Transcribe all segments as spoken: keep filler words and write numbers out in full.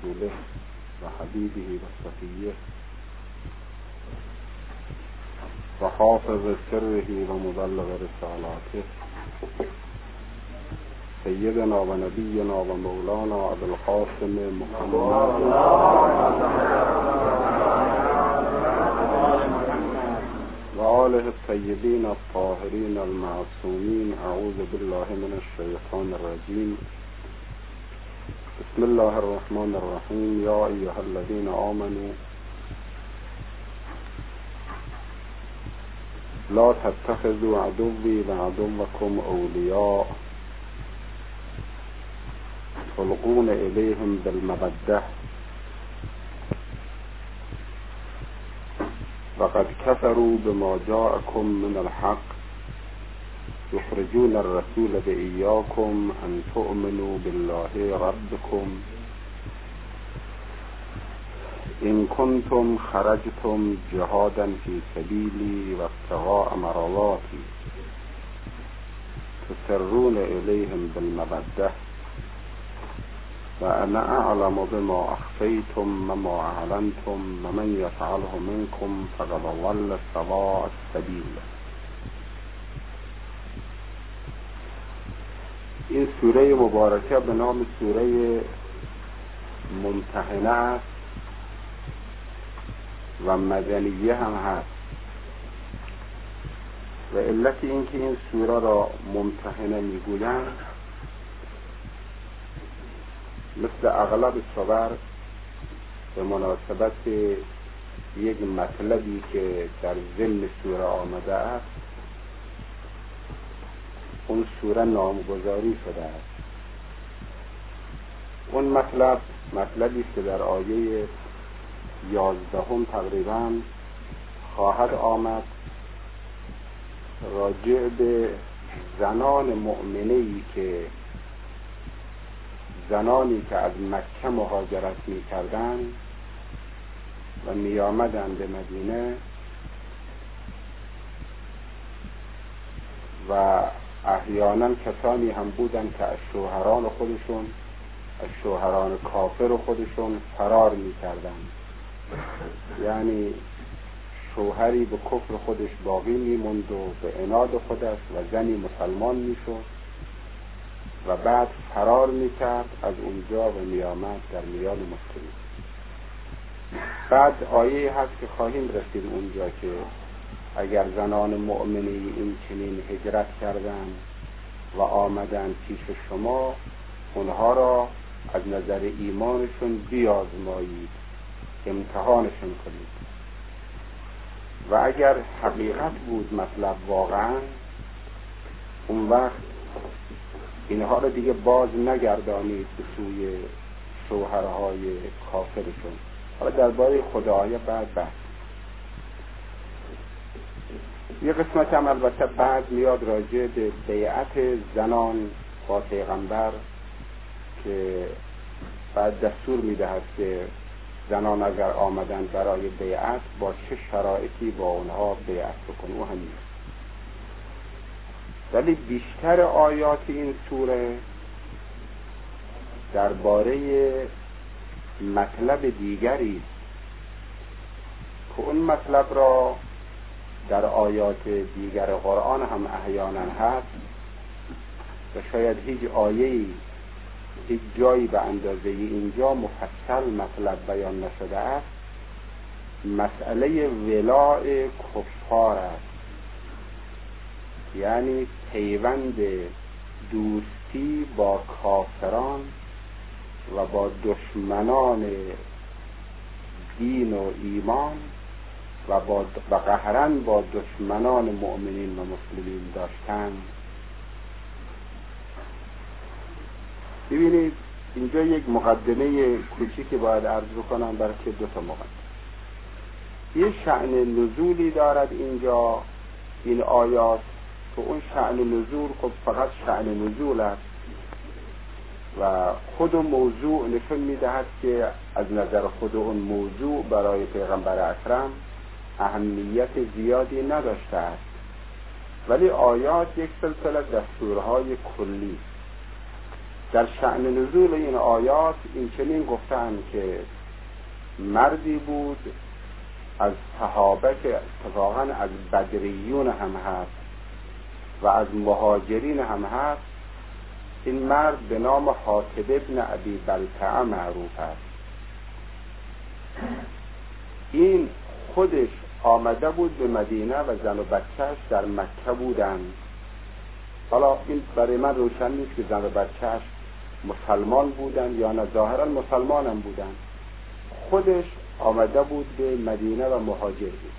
رسوله وحبيبه وصفيه وحافظ سره ومبلغ رسالاته سيدنا ونبينا ومولانا أبي القاسم محمد وآله الطيبين الطاهرين المعصومين. أعوذ بالله من الشيطان الرجيم. بسم الله الرحمن الرحيم. يا أيها الذين آمنوا لا تتخذوا عدوي وعدوكم أولياء تلقون إليهم بالمودة وقد كفروا بما جاءكم من الحق يخرجون الرسول بإياكم أن تؤمنوا بالله ربكم إن كنتم خرجتم جهادا في سبيلي وابتغاء مرضاتي تسرون إليهم بالمودة وأنا أعلم بما أخفيتم وما أعلنتم ومن يفعله منكم فقد ضل سواء السبيل. این سوره مبارکه به نام سوره ممتحنه است و مدنیه هم هست و علت این که این سوره را ممتحنه میگویند مثل اغلب سور به مناسبت یک مطلبی که در ضمن سوره آمده است اون سوره نامگذاری شده است. اون مطلب مطلبی است که در آیه یازدهم تقریبا خواهد آمد راجع به زنان مؤمنه‌ای که زنانی که از مکه مهاجرت می کردن و می آمدن به مدینه و احیانا کسانی هم بودن که از شوهران خودشون از شوهران کافر خودشون فرار می کردن، یعنی شوهری به کفر خودش باقی می موند و به عناد خودش و زنی مسلمان می شد و بعد فرار میکرد از اونجا و میامد در میان مسلمین. بعد آیه هست که خواهیم رسید اونجا که اگر زنان مؤمنی این چنین هجرت کردن و آمدن پیش شما اونها را از نظر ایمانشون بیازمایید، امتحانشون کنید و اگر حقیقت بود مطلب واقعا اون وقت اینها رو دیگه باز نگردانید به سوی شوهرهای کافرشون. حالا درباره خداهای بعد بحث. یه قسمت هم البته بعد میاد راجع به بیعت زنان با پیغمبر که بعد دستور میدهد که زنان اگر آمدن برای بیعت با چه شرایطی با اونها بیعت بکنن. او هم نیست. ولی بیشتر آیات این سوره درباره مطلب دیگری است که اون مطلب را در آیات دیگر قرآن هم احیانا هست و شاید هیچ آیه‌ای هیچ جایی به اندازه اینجا مفصل مطلب بیان نشده است. مسئله ولاء کفار است، یعنی پیوند دوستی با کافران و با دشمنان دین و ایمان و با و قهراً با دشمنان مؤمنین و مسلمین داشتن. ببینید اینجا یک مقدمه کوچیکی باید عرض بکنم برای که دو تا مقدمه. یه شأن نزولی دارد اینجا این آیات که اون شأن نزول خب فقط شأن نزول است و خود موضوع نشون میدهد که از نظر خود اون موضوع برای پیغمبر اکرم اهمیت زیادی نداشته است، ولی آیات یک سلسله دستورهای کلی در شأن نزول این آیات این چنین گفتن که مردی بود از صحابه که اتفاقا از بدریون هم هست و از مهاجرین هم هست. این مرد به نام حاطب ابن ابی بلتعه معروف است. این خودش آمده بود به مدینه و زن و بچهش در مکه بودن. حالا این برای من روشن نیست که زن و بچهش مسلمان بودن یا نه، ظاهرا مسلمان هم بودن. خودش آمده بود به مدینه و مهاجر بود.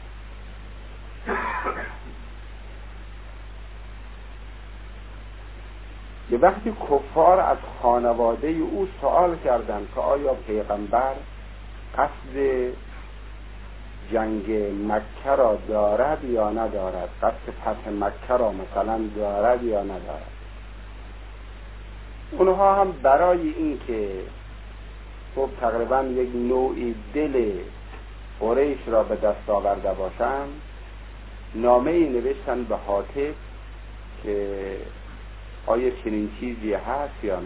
یه وقتی کفار از خانواده او سوال کردند که آیا پیغمبر قصد جنگ مکه را دارد یا ندارد، قصد فتح مکه را مثلا دارد یا ندارد. اونها هم برای این که خب تقریبا یک نوعی دل قریش را به دست آورده باشند، نامه‌ای نوشتن به حاطب که آیا چنین چیزی هست یا نه.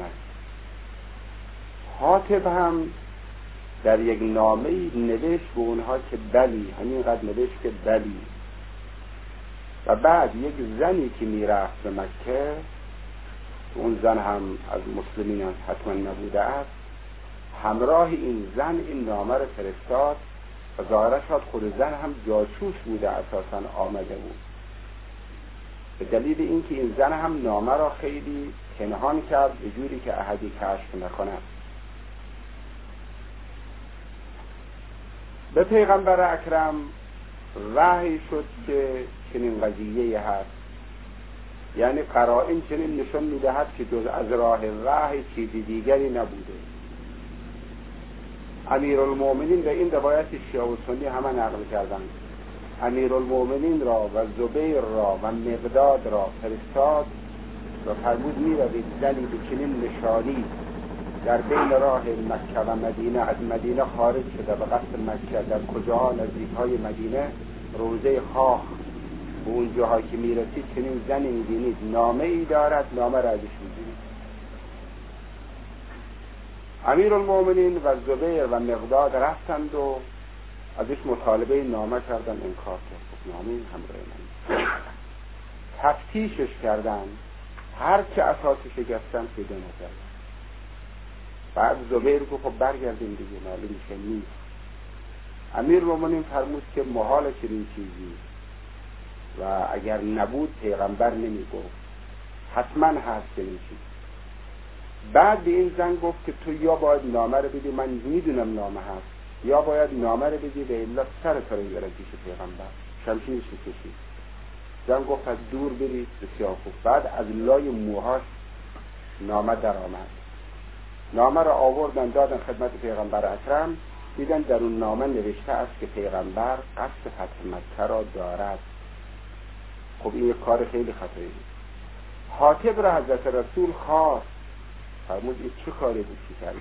حاطب هم در یک نامه‌ای نوشت به اونها که بلی، همینقدر نوشت که بلی. و بعد یک زنی که میرفت به مکه، اون زن هم از مسلمین حتما نبوده است، همراه این زن این نامه را فرستاد و ظاهرا شاید خود زن هم جاسوس بوده، اساسا آمده بود، به دلیل اینکه این زن هم نامه را خیلی پنهان کرد به جوری که احدی کشف نکند. به پیغمبر اکرم وحی شد که چنین قضیه هست، یعنی قرائن چنین نشان میدهد که جز از راه وحی چیزی دیگری نبوده. امیرالمومنین و این روایت شیعه و سنی همه نقل کردند. امیرالمومنین را و زبیر را و مقداد را فرستاد و فرمود می‌روید زنی به چنین نشانی در بین راه مکه و مدینه از مدینه خارج شده و قصد مکه، در کجاها نزدیک‌های مدینه روضه خاخ و اون جاها که میرسید چنین زنی می‌بینید نامه‌ای دارد، نامه را ازش می‌گیرید. امیرالمومنین و زبیر و مقداد رفتند و ازش مطالبه نامه کردن، انکار کرد. نامه همراه من تفتیشش کردن، هر چه اساسش شکستن پیدا نکردن. بعد زبیر گفت خب برگردیم دیگه، معلوم میشه نیست. امیرالمومنین فرمود که محال چنین چیزی و اگر نبود پیغمبر نمیگفت، حتما هست چنین چیزی. بعد به این زن گفت که تو یا باید نامه رو بدی، من میدونم نامه هست، یا باید نامه رو بدی به الا سر تو رو میبرم پیش پیغمبر. شمشیرش میکشید. زن گفت از دور برید. بسیار خوب. بعد از لای موهاش نامه در آمد. نامه رو آوردن دادن خدمت پیغمبر اکرم. دیدن در اون نامه نوشته است که پیغمبر قصد فتح مکه را دارد. خب این یک کار خیلی خطری بود. حاطب را حضرت رسول خواست، فرمود این چه کاری بود که کردی؟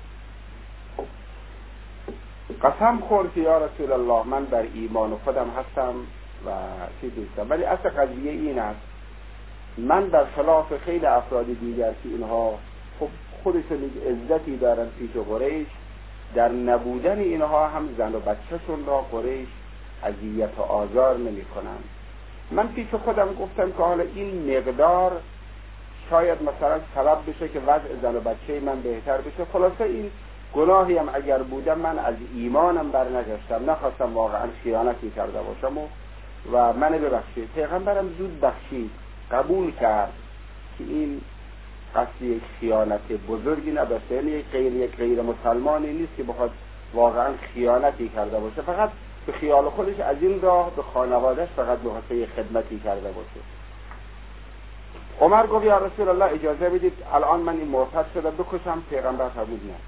قسم خورد که یا رسول الله من بر ایمان خودم هستم و چیز نیستم، ولی اصل قضیه این است من در خلاف خیلی افراد دیگر که اینها خب خودشون عزتی دارن پیش قریش، در نبودن اینها هم زن و بچه‌شون را قریش اذیت و آزار نمی کنن. من پیش خودم گفتم که حالا این مقدار شاید مثلا سبب بشه که وضع زن و بچه من بهتر بشه. خلاصه این گناهی هم اگر بودم من از ایمانم بر نگشتم، نخواستم واقعا خیانتی کرده باشم و, و من ببخشید. پیغمبرم زود بخشید، قبول کرد که این قصد یک خیانت بزرگی نبسته، یعنی یک غیر یک غیر مسلمانی نیست که بخواد واقعا خیانتی کرده باشه، فقط به خیال خودش از این راه به خانوادهش فقط به واسطه خدمتی کرده باشه. عمر گفت یا رسول الله اجازه بدید الان من این مرتد شده بکشم. پیغمبر فرمود نه.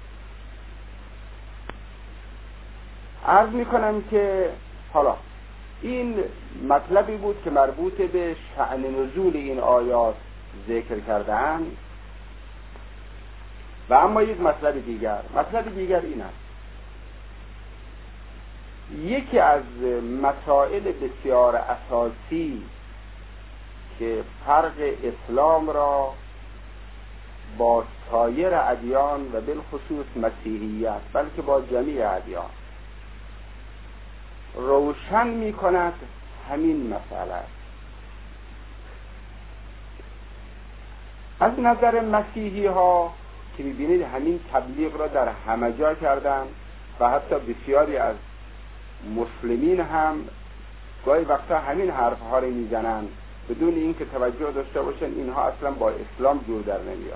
عرض میکنم که حالا این مطلبی بود که مربوط به شأن نزول این آیات ذکر کردن. و اما یک مطلب دیگر مطلب دیگر این است، یکی از مسائل بسیار اساسی که فرق اسلام را با سایر ادیان و بالخصوص مسیحیت بلکه با جمیع ادیان روشن می کند همین مسئله. از نظر مسیحی ها که میبینید همین تبلیغ را در همه جا کردن و حتی بسیاری از مسلمین هم گاهی وقتا همین حرف ها رو میزنن بدون اینکه توجه داشته باشن اینها اصلا با اسلام جور در نمیاد.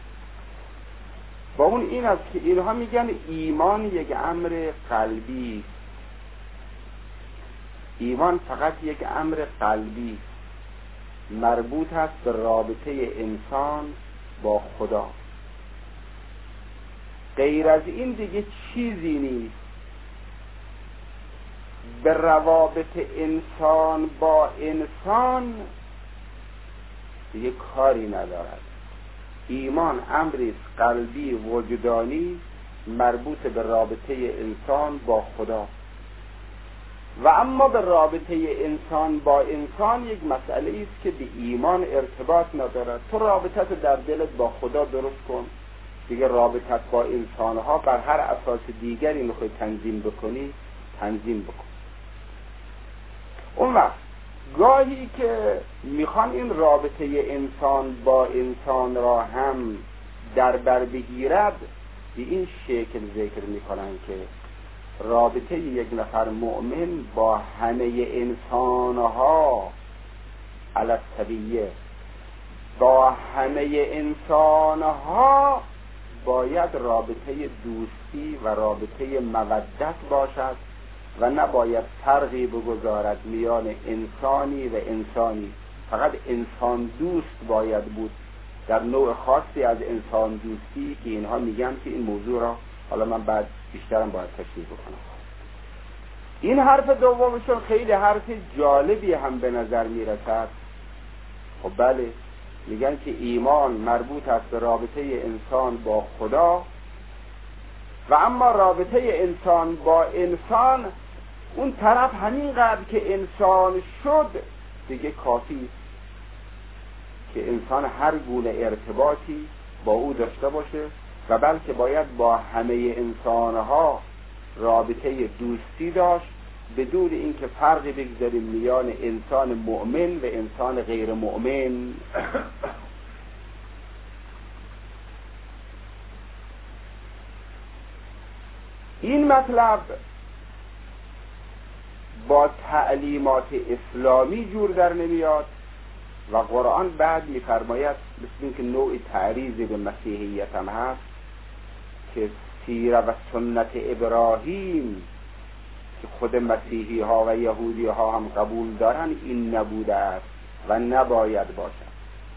با اون این است که اینها میگن ایمان یک امر قلبی، ایمان فقط یک امر قلبی مربوط است به رابطه انسان با خدا، غیر از این دیگه چیزی نیست. به روابط انسان با انسان دیگه کاری ندارد. ایمان امری قلبی وجدانی مربوط به رابطه انسان با خدا، و اما به رابطه انسان با انسان یک مسئله است که به ایمان ارتباط ندارد. تو رابطت در دلت با خدا درست کن، دیگه رابطت با انسانها بر هر اساس دیگری میخوای تنظیم بکنی تنظیم بکن. اون وقت گاهی که میخوان این رابطه انسان با انسان را هم در بر بگیرد به این شکل ذکر میکنن که رابطه یک نفر مؤمن با همه انسانها علی السویه، با همه انسانها باید رابطه دوستی و رابطه مودت باشد و نباید فرقی بگذارد میان انسانی و انسانی. فقط انسان دوست باید بود در نوع خاصی از انسان دوستی که اینها میگن که این موضوع را حالا من بعد بیشترم باید تشریح بکنم. این حرف دومشون خیلی حرف جالبی هم به نظر میرسد. خب بله، میگن که ایمان مربوط است به رابطه انسان با خدا، و اما رابطه انسان با انسان اون طرف همینقدر که انسان شد دیگه کافی که انسان هر گونه ارتباطی با او داشته باشه، و بلکه باید با همه انسانها رابطه دوستی داشت بدون اینکه فرقی بگذاریم میان انسان مؤمن و انسان غیر مؤمن. این مطلب با تعلیمات اسلامی جور در نمیاد و قرآن بعد میفرماید مثل اینکه نوع تعریضی به مسیحیت هم هست که سیره و سنت ابراهیم که خود مسیحی ها و یهودی ها هم قبول دارن این نبوده است و نباید باشد.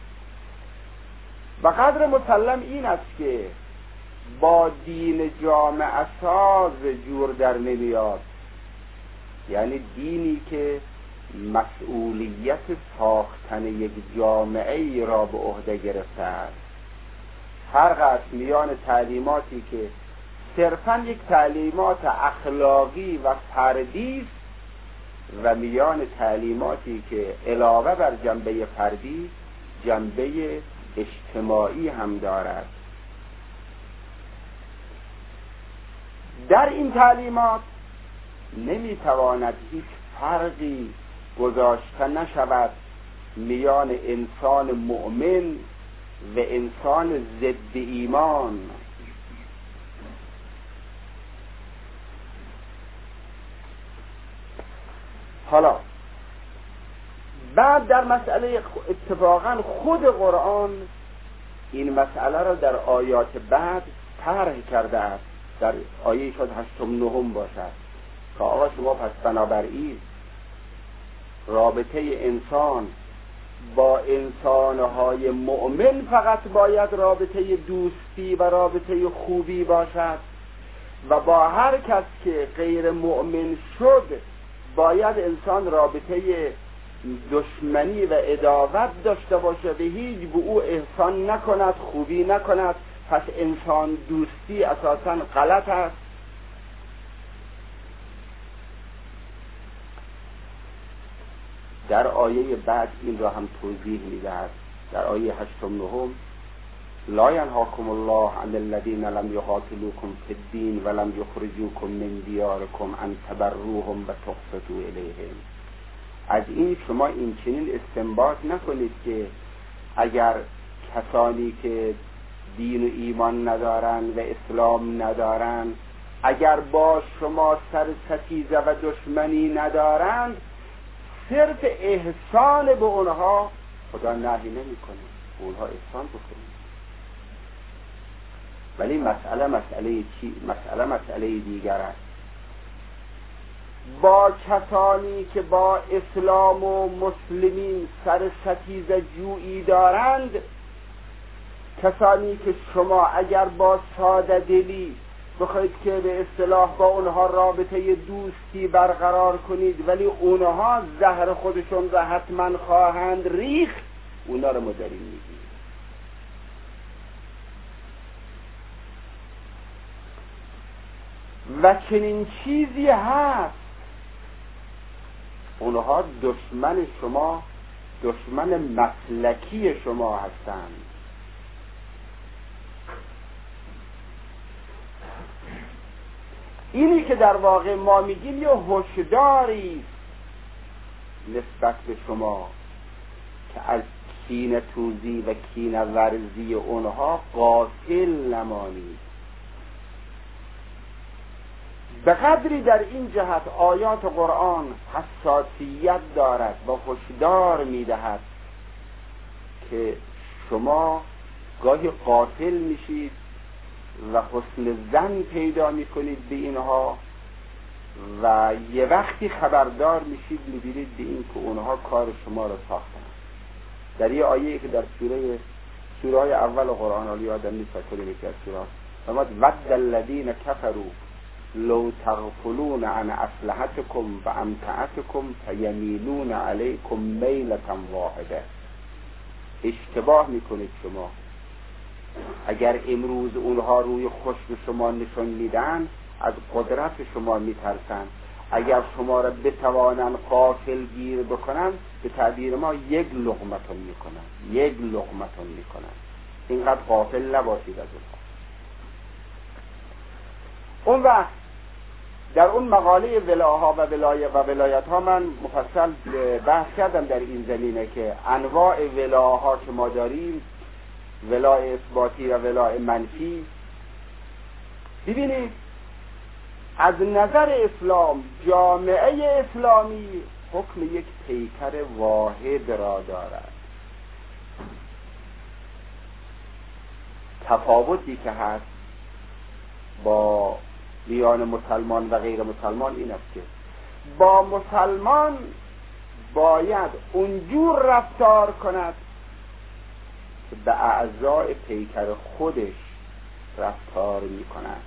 و قدر مسلم این است که با دین جامعه ساز جور در نمیاد، یعنی دینی که مسئولیت ساختن یک جامعه ای را به عهده گرفته است. فرق است میان تعلیماتی که صرفاً یک تعلیمات اخلاقی و فردی است و میان تعلیماتی که علاوه بر جنبه فردی جنبه اجتماعی هم دارد. در این تعلیمات نمیتواند هیچ فرقی گذاشته نشود میان انسان مؤمن و انسان ضد ایمان. حالا بعد در مسئله اتفاقا خود قرآن این مسئله را در آیات بعد طرح کرده است. در آیه شاید هشتم نهم باشد که آقا شما پس بنابراین رابطه انسان با انسانهای مؤمن فقط باید رابطه دوستی و رابطه خوبی باشد و با هر کس که غیر مؤمن شد باید انسان رابطه دشمنی و عداوت داشته باشه، به هیچ به او احسان نکند، خوبی نکند. پس انسان دوستی اساساً غلط است. در آیه بعد این را هم توضیح می‌دهد. در آیه هشتم نهم لا ینهاکم الله عن الذین لم یقاتلوکم فی الدین ولم یخرجوکم من دیارکم ان تبروهم و تقسطوا الیهم. از این شما این چنین استنباط نکنید که اگر کسانی که دین و ایمان ندارن و اسلام ندارن اگر با شما سر ستیزه و دشمنی ندارند صرف احسان به اونها خدا نهی نمی کنه، به اونها احسان بکنید. ولی مسئله مسئله چی؟ مسئله مسئله دیگر است. با کسانی که با اسلام و مسلمین سر ستیزه جویی دارند، کسانی که شما اگر با ساده دلی بخواید که به اصطلاح با اونها رابطه دوستی برقرار کنید ولی اونها زهر خودشون را حتما خواهند ریخت، اونا رو مداریم میگید. و چنین چیزی هست، اونها دشمن شما، دشمن مسلکی شما هستند. اینی که در واقع ما میگیم یه هشداری نسبت به شما که از کینه توزی و کینه ورزی اونها غافل نمانید. به قدری در این جهت آیات قرآن حساسیت دارد و هشدار میدهد که شما گاهی غافل میشید و حسن ظن پیدا میکنید به اینها و یه وقتی خبردار میشید میبینید به این که اونها کار شما رو ساختن. در یه آیه که در سوره سوره های اول قرآن، حالی آدم نیست کلی میگه از سوره فرمود ود الذین کفروا لو تغفلون عن اسلحتکم و امتعتکم فیمینون علیکم میلة واحده. اشتباه میکنید شما. اگر امروز اونها روی خشم شما نشون میدن از قدرت شما میترسن. اگر شما را بتوانن غافل گیر بکنن به تعبیر ما یک لقمتون میکنن، یک لقمتون میکنن. اینقدر غافل نباشید از اونها. اون وقت در اون مقاله ولاها و ولایت و ولایت ها من مفصل بحث کردم در این زمینه که انواع ولاها که ما داریم، ولای اثباتی و ولای منفی. ببینید از نظر اسلام جامعه اسلامی حکم یک پیکر واحد را دارد. تفاوتی که هست با میان مسلمان و غیر مسلمان این است که با مسلمان باید اونجور رفتار کند که به اعضای پیکر خودش رفتار می کند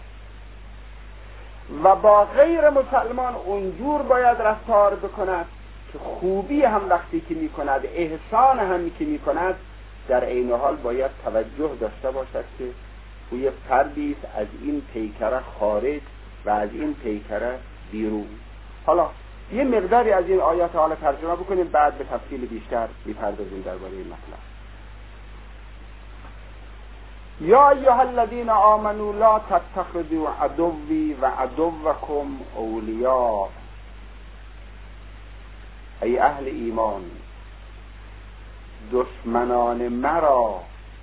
و با غیر مسلمان اونجور باید رفتار بکند که خوبی هم وقتی که می کند، احسان هم که می کند، در عین حال باید توجه داشته باشد که توی فردی از این پیکره خارج و از این پیکره بیرون. حالا یه مقداری از این آیات حالا ترجمه بکنیم، بعد به تفصیل بیشتر میپردازیم درباره این مطلب. یا ایها الذین آمنوا لا تتخذوا عدوی و عدوکم اولیاء. ای اهل ایمان، دشمنان مرا،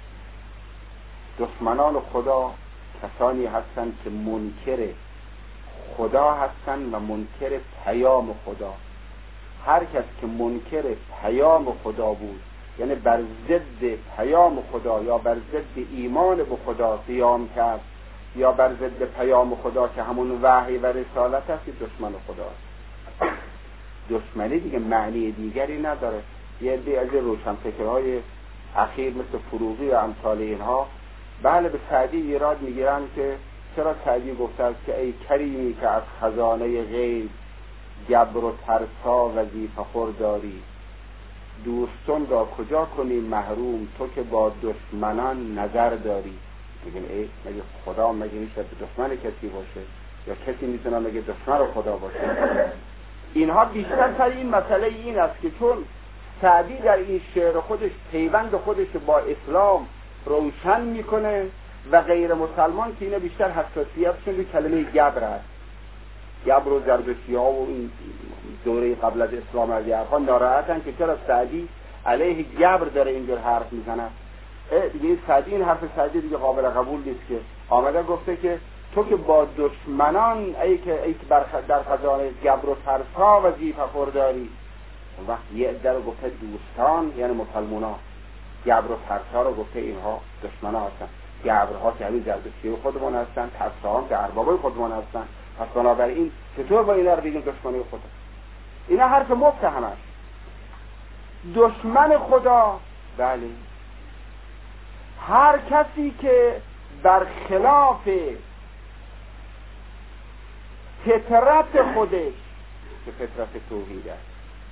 دشمنان خدا کسانی هستند که منکر خدا هستند و منکر پیام خدا. هر کس که منکر پیام خدا بود، یعنی بر ضد پیام خدا یا بر ضد ایمان به خدا قیام کرد یا بر ضد پیام خدا که همون وحی و رسالت است، دشمن خداست. دشمنی دیگه معنی دیگری نداره. یه عده از روشنفکرهای اخیر مثل فروغی و امثال اینها بله به سعدی ایراد میگیرن که چرا سعدی گفته است که ای کریمی که از خزانه غیب گبر و ترسا وظیفه خور داری، دوستان را کجا کنی محروم تو که با دشمنان نظر داری. میگن ای مگه خدا مگه میشه دشمن کسی باشه یا کسی میتونه مگه دشمن خدا باشه؟ اینها بیشتر سر این مسئله این است که چون سعدی در این شعر خودش پیوند خودش با اسلام روشن میکنه و غیر مسلمان که اینا بیشتر حساسیتشون به کلمه گبر است. گبر و زردشتی ها و این دوره قبل از اسلام از یعرها ناراحتن که چرا سعدی علیه گبر داره اینجور حرف میزنه. دیگه سعدی، این حرف سعدی دیگه قابل قبول نیست که آمده گفته که تو که با دشمنان ای که ای که در خزانه گبر و ترسا وظیفه خورداری. اون وقت یه عده رو گفته دوستان، یعنی مسلمونا. گبر و ترسا رو گفته اینها دشمنا هستن. گبرها که همین زردشتی خودمون هستن، ترسا هم که اربابای خودمون هستن. پس بنابراین چطور با اینا رو بگیم دشمنی خدا؟ اینا حرف مفت همش. دشمن خدا بله هر کسی که برخلاف فطرت خودش که فطرت توحید است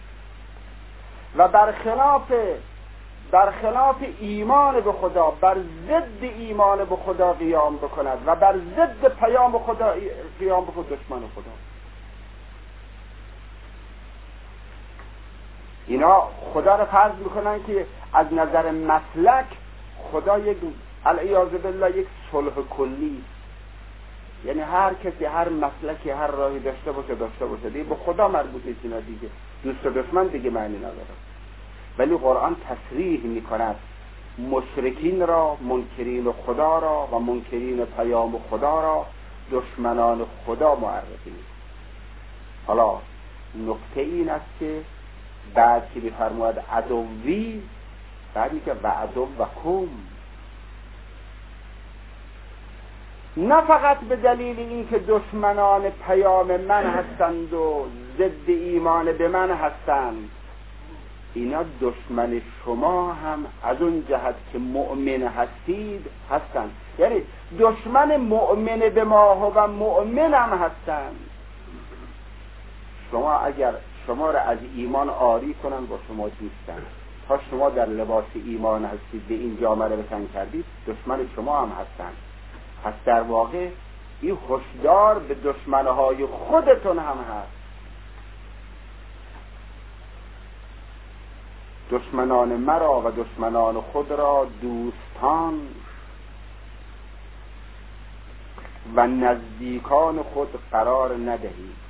و برخلاف برخلاف ایمان به خدا، بر ضد ایمان به خدا قیام بکند و بر ضد پیام خدا قیام بکند، دشمن خدا. اینا خدا رو فرض میکنن که از نظر مسلک خدا یک العیاذ بالله یک صلح کلی، یعنی هر کسی هر مسلکی هر راهی داشته باشه داشته باشه دیگه به خدا مربوط نیست. اینا دیگه دوست و دشمن دیگه معنی نداره. ولی قرآن تصریح میکند مشرکین را، منکرین خدا را و منکرین پیام خدا را دشمنان خدا معرفی می‌کند. حالا نکته این است که بعد که بفرماید عدوی، بعد میگه و عدو و کم، نه فقط به دلیل اینکه دشمنان پیام من هستند و ضد ایمان به من هستند، اینا دشمن شما هم از اون جهت که مؤمن هستید هستند. یعنی دشمن مؤمن به ما و مؤمن هم هستند. شما اگر شما را از ایمان عاری کنن با شما دوستن، تا شما در لباس ایمان هستید به این جامعه را بتن کردید، دشمن شما هم هستند. پس در واقع این هشدار به دشمنهای خودتون هم هست. دشمنان مرا و دشمنان خود را دوستان و نزدیکان خود قرار ندهید.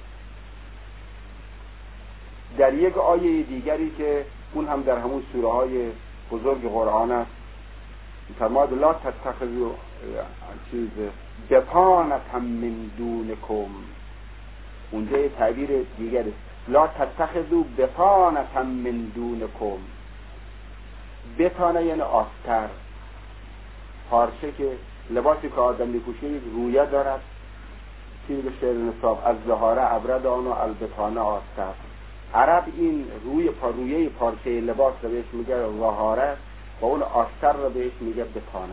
در یک آیه دیگری که اون هم در همون سوره های بزرگ قرآن است، فرمود لا تتخذوا چیز بطانة من دونکم. اونجا یه تعبیر دیگر است، لا تتخذوا بطانة من دونکم. بطانه یعنی آستر، پارچه که لباسی که آدم میپوشه رویه دارد، چیزی به شعر نصاب از زهاره عبرد آن و البطانه آستر. عرب این روی پارویه پارچه لباس رو بهش میگه زهاره و اون آستر رو بهش میگه بطانه.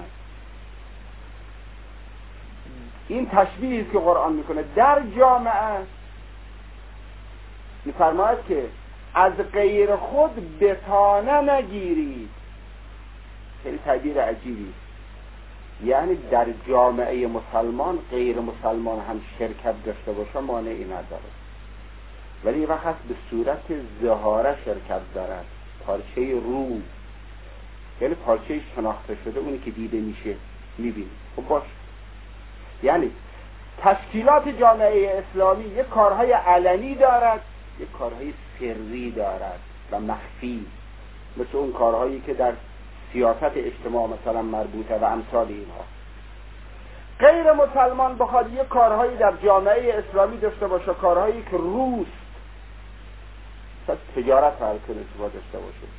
این تشبیهی که قرآن میکنه در جامعه، میفرماید که از غیر خود بطانه نگیرید. خیلی تعبیر عجیبی، یعنی در جامعه مسلمان غیر مسلمان هم شرکت داشته باشه مانعی نداره، ولی وقت به صورت زهاره شرکت دارد، پارچه رو، یعنی پارچه شناخته شده، اونی که دیده میشه میبینی. خب باش، یعنی تشکیلات جامعه اسلامی یک کارهای علنی دارد، یک کارهای سری دارد و مخفی، مثل اون کارهایی که در سیاست اجتماع مثلا مربوطه و امثال اینها. غیر مسلمان بخواد یک کارهایی در جامعه اسلامی داشته باشه، کارهایی که روست، تجارت فرکنه شما داشته باشه،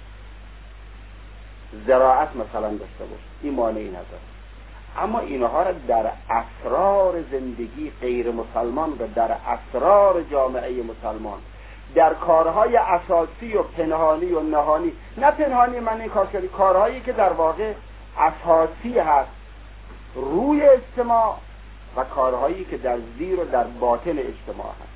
زراعت مثلا داشته باشه، این مانعی نداره. اما اینها را در اسرار زندگی غیر مسلمان و در اسرار جامعه مسلمان، در کارهای اساسی و پنهانی و نهانی، نه پنهانی من این کار کردی، کارهایی که در واقع اساسی هست روی اجتماع و کارهایی که در زیر و در باطن اجتماع هست.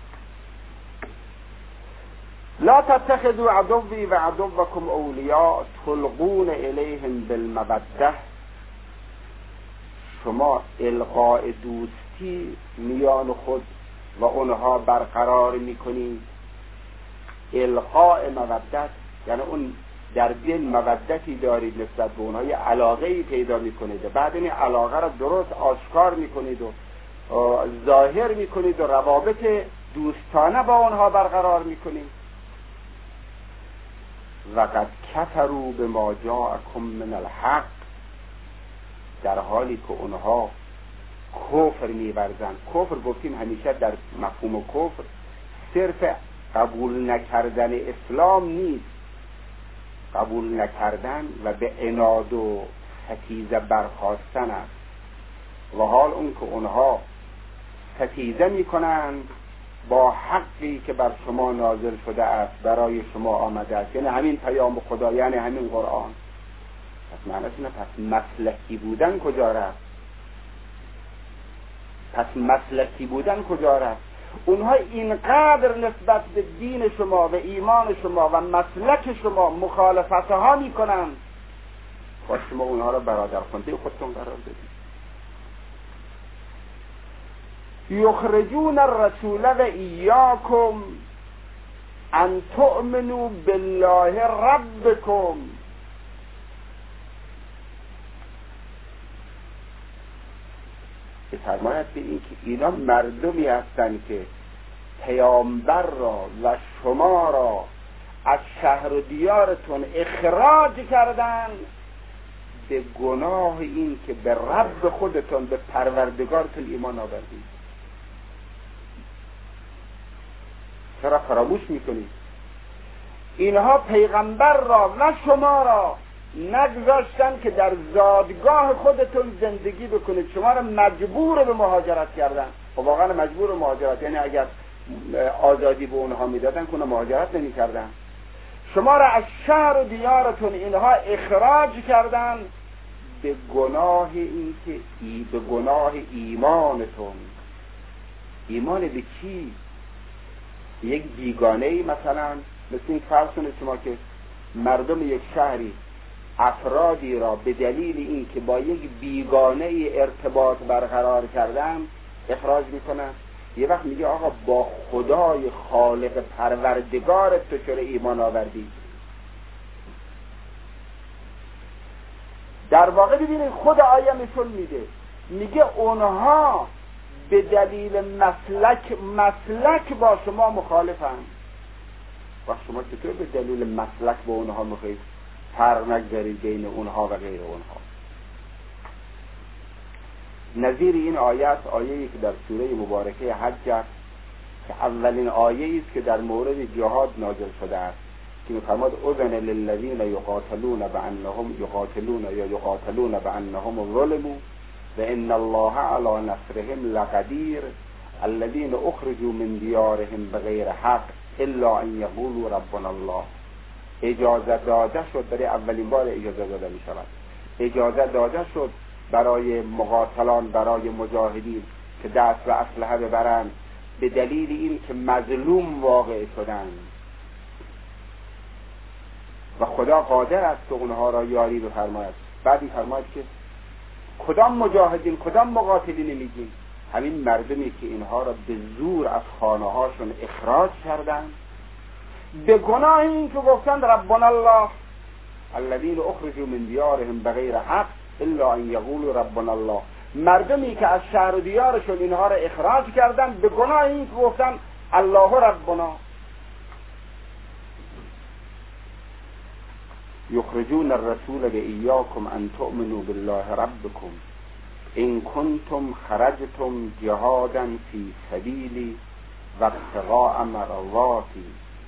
لا تتخذوا عدوی و عدوکم اولیاء تلقون الیهم بالموده. شما القاء دوستی میان خود و اونها برقرار میکنید. القاء مودت یعنی اون در دل مودتی دارید نسبت به اونها، یه علاقه‌ای پیدا میکنید، بعد این علاقه را درست آشکار میکنید و ظاهر میکنید و روابط دوستانه با اونها برقرار میکنید. و قد کفروا بما جاءکم من الحق، در حالی که اونها کفر می‌ورزند. کفر گفتیم همیشه در مفهوم کفر صرف قبول نکردن اسلام نیست، قبول نکردن و به عناد و ستیزه برخاستن است. و حال اون که اونها ستیزه میکنند با حقی که بر شما نازل شده است، برای شما آمده است، یعنی همین پیام خدا، یعنی همین قرآن. پس معنیش اینه پس مسلکی بودن کجا رفت؟ پس مسلکی بودن کجا رفت؟ اونها اینقدر نسبت به دین شما و ایمان شما و مسلک شما مخالفت ها میکنند، با شما اونها را برادر خونده خودتون قرار بدید. یخرجون الرسول و ایاکم ان تؤمنوا بالله ربکم. فرماید به این که اینا مردمی هستند که پیامبر را و شما را از شهر و دیارتون اخراج کردن به گناه این که به رب خودتون، به پروردگارتون ایمان آوردید. چرا فراموش میکنید؟ اینها پیغمبر را و شما را نگذاشتن که در زادگاه خودتون زندگی بکنید، شما را مجبور به مهاجرت کردن. و واقعا مجبور به مهاجرت، یعنی اگر آزادی به اونها میدادن که اونها مهاجرت نمی کردن. شما را از شهر و دیارتون اینها اخراج کردن به گناه این که ای به گناه ایمانتون. ایمان به چی؟ یک بیگانه ای مثلا، مثل این فرض کنید شما که مردم یک شهری افرادی را به دلیل این که با یک بیگانه ای ارتباط برقرار کردن اخراج میکنن. یه وقت میگه آقا با خدای خالق پروردگارت تو چرا ایمان آوردی؟ در واقع ببینید خود آیه مثل میده، میگه اونها به دلیل مسلک مسلک با شما مخالفن. و شما چطور به دلیل مسلک با اونها میخواید فرق نگذارید بین اونها و غیر اونها؟ نظیر این آیه است آیه‌ای که در سوره مبارکه حج است که اولین آیه‌ای است که در مورد جهاد نازل شده است که می‌فرماد اذن للذین یقاتلون بانهم یقاتلون یا یقاتلون بانهم ظلموا و ان الله علی نصرهم لقدیر الذین اخرجوا من دیارهم بغیر حق الا ان یقولوا ربنا الله. اجازه داده شد، برای اولین بار اجازه داده می شود، اجازه داده شد برای مقاتلان، برای مجاهدین که دست و اسلحه ببرند به دلیل این که مظلوم واقع شدند و خدا قادر است که اونها را یاری بفرماید. بعد این فرماید که کدام مجاهدین کدام مقاتلین میگیم؟ همین مردمی که اینها را به زور از خانه هاشون اخراج کردند به گناه این که گفتند ربنا الله الذین اخرجوا من دیارهم بغیر حق الا ان یقولوا ربنا الله. مردمی که از شهر و دیارشون اینها را اخراج کردند به گناه این که گفتند الله ربنا. یخرجون الرسول و ایاکم ان تؤمنوا بالله ربکم ان کنتم خرجتم جهادا فی سبیلی و ابتغاء مرضاتی.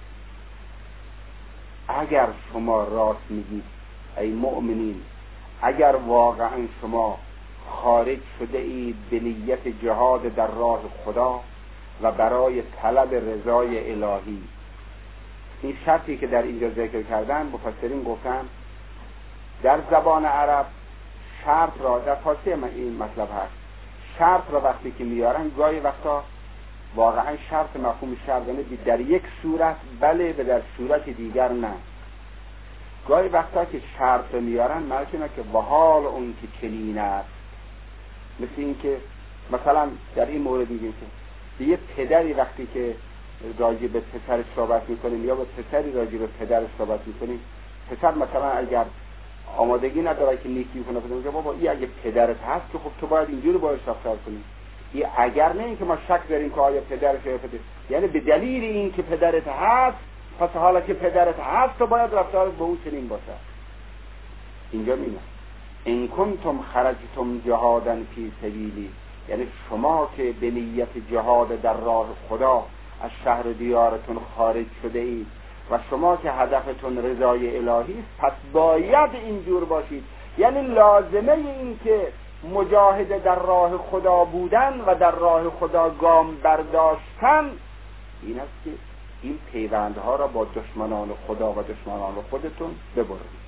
اگر شما راست میگید ای مؤمنین، اگر واقعا شما خارج شده اید به نیت جهاد در راه خدا و برای طلب رضای الهی. این شرطی که در اینجا ذکر کردن مفسرین گفتن در زبان عرب شرط را در فارسی من این مطلب هست، شرط را وقتی که میارن گاهی وقتا واقعا شرط مفهوم شرط یعنی در یک صورت بله و در صورت دیگر نه. گاهی وقتا که شرط میارن معنیش اینه که و حال اون که چنین است. مثل این که مثلا در این مورد میگیم که یه پدری وقتی که راجع به پسرش صحبت میکنیم یا به پسری راجع به پدرش صحبت میکنیم پسر مثلا اگر آمادگی نداره که نیکی کنه، میگه بابا این اگه پدرت هست که خب تو باید اینجوری باهاش رفتار کنی. این اگر نه اینکه ما شک داریم که آیا پدرش یا پدر، یعنی به دلیل این که پدرت هست، پس حالا که پدرت هست تو باید رفتارت با او چنین باشه. اینجا میگه ان کنتم خرجتم جهادا فی سبیلی، یعنی شما که به نیت جهاد در راه خدا از شهر و دیارتون خارج شده اید و شما که هدفتون رضای الهی است، پس باید اینجور باشید. یعنی لازمه این که مجاهد در راه خدا بودن و در راه خدا گام برداشتن این است که این پیوندها را با دشمنان خدا و دشمنان خودتون ببرید.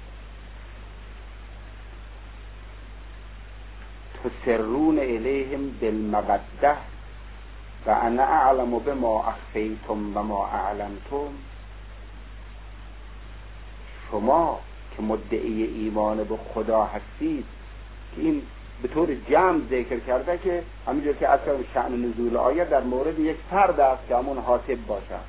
تسرون الیهم بالمودة و انا اعلم بما اخفیتم و ما اعلنتم. شما که مدعی ایمان به خدا هستید، که این به طور جمع ذکر کرده که همینجور که اصلا شأن نزول آیه در مورد یک فرد است که همون حاطب باشد،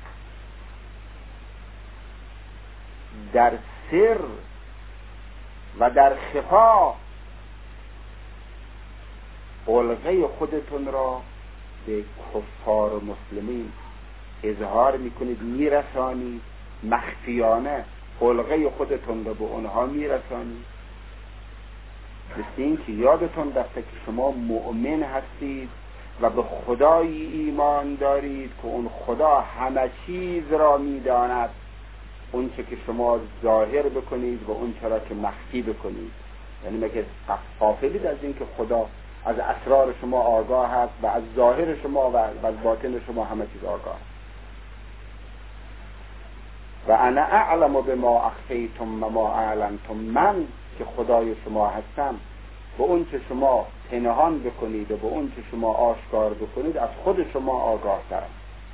در سر و در خفا علقه خودتون را به کفار و مسلمین اظهار میکنید، میرسانید، مخفیانه علقه خودتون را به اونها میرسانید، مثل این که یادتون رفته که شما مؤمن هستید و به خدایی ایمان دارید که اون خدا همه چیز را میداند، اون چه که شما ظاهر بکنید و اون چرا که مخفی بکنید. یعنی مگه غافلید از این که خدا از اسرار شما آگاه هست و از ظاهر شما و از باطن شما همه چیز آگاه هست. و انا اعلم بما اخفیتم و ما اعلنتم، من که خدای شما هستم به اون چه شما پنهان بکنید و به اون چه شما آشکار بکنید از خود شما آگاه ترم.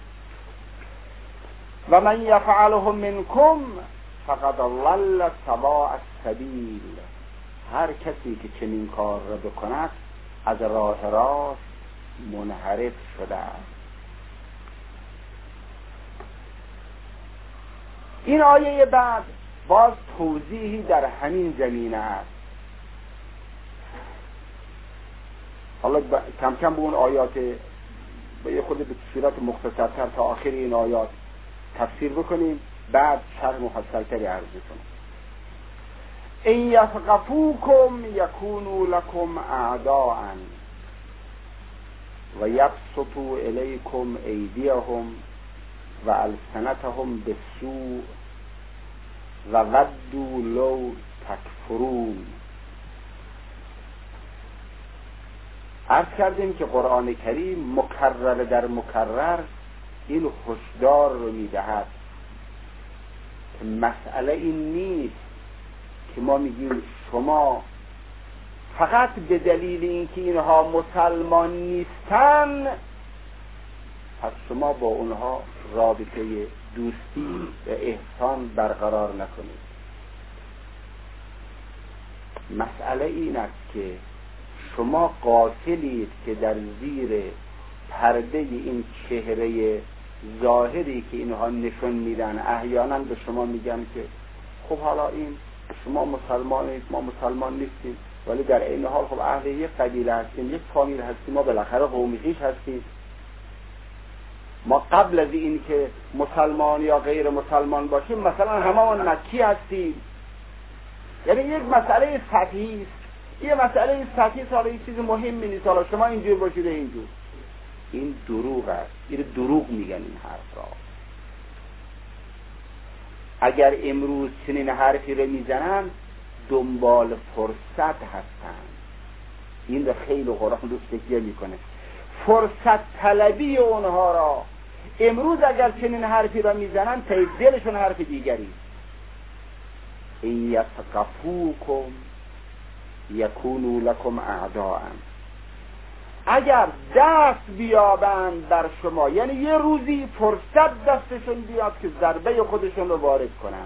و من یفعله منکم فقد ضل سواء السبیل، هر کسی که چنین کار را بکند از راه راست منحرف شده است. این آیه بعد باز توضیحی در همین زمینه است. حالا کم کم به اون آیات به یه خود به صورت مختصرتر تا آخر این آیات تفسیر بکنیم، بعد شرح مفصلتری عرض کنیم. این یثقفوکم یکونوا لکم اعداء و یبسطوا الیکم ایدیهم و السنتهم بالسوء و ودوا لو تکفرون. عرض کردیم که قرآن کریم مکرر در مکرر این هشدار رو میدهد که مسئله این نیست که ما میگیم شما فقط به دلیل اینکه اینها مسلمان نیستن پس شما با اونها رابطه دوستی و احسان برقرار نکنید. مسئله این است که شما قاتلید که در زیر پرده این چهره ظاهری که اینها نشون میدن احیانا به شما میگن که خب حالا این شما مسلمانید ما مسلمان نیستیم، ولی در این حال خب اهل یک قبیله هستیم، یک فامیل هستیم، ما بالاخره قومی خویش هستیم، ما قبل از این که مسلمان یا غیر مسلمان باشیم مثلا هممون مکی هستیم. یعنی یک مسئله سطحی است، یه مسئله سطحی است، حالا یک چیز مهمی نیست، حالا شما اینجور باشید اینجور. این دروغ است، این دروغ میگن این حرف را. اگر امروز چنین حرفی رو میزنن دنبال فرصت هستن. این رو خیلی قرآن دوست تکیه میکنه، فرصت طلبی اونها را. امروز اگر چنین حرفی را میزنن تا دلشون حرف دیگری. این یثقفوکم یکونوا لکم اعداء، اگر دست بیابند بر شما، یعنی یه روزی فرصت دستشون بیاد که ضربه خودشون رو وارد کنن.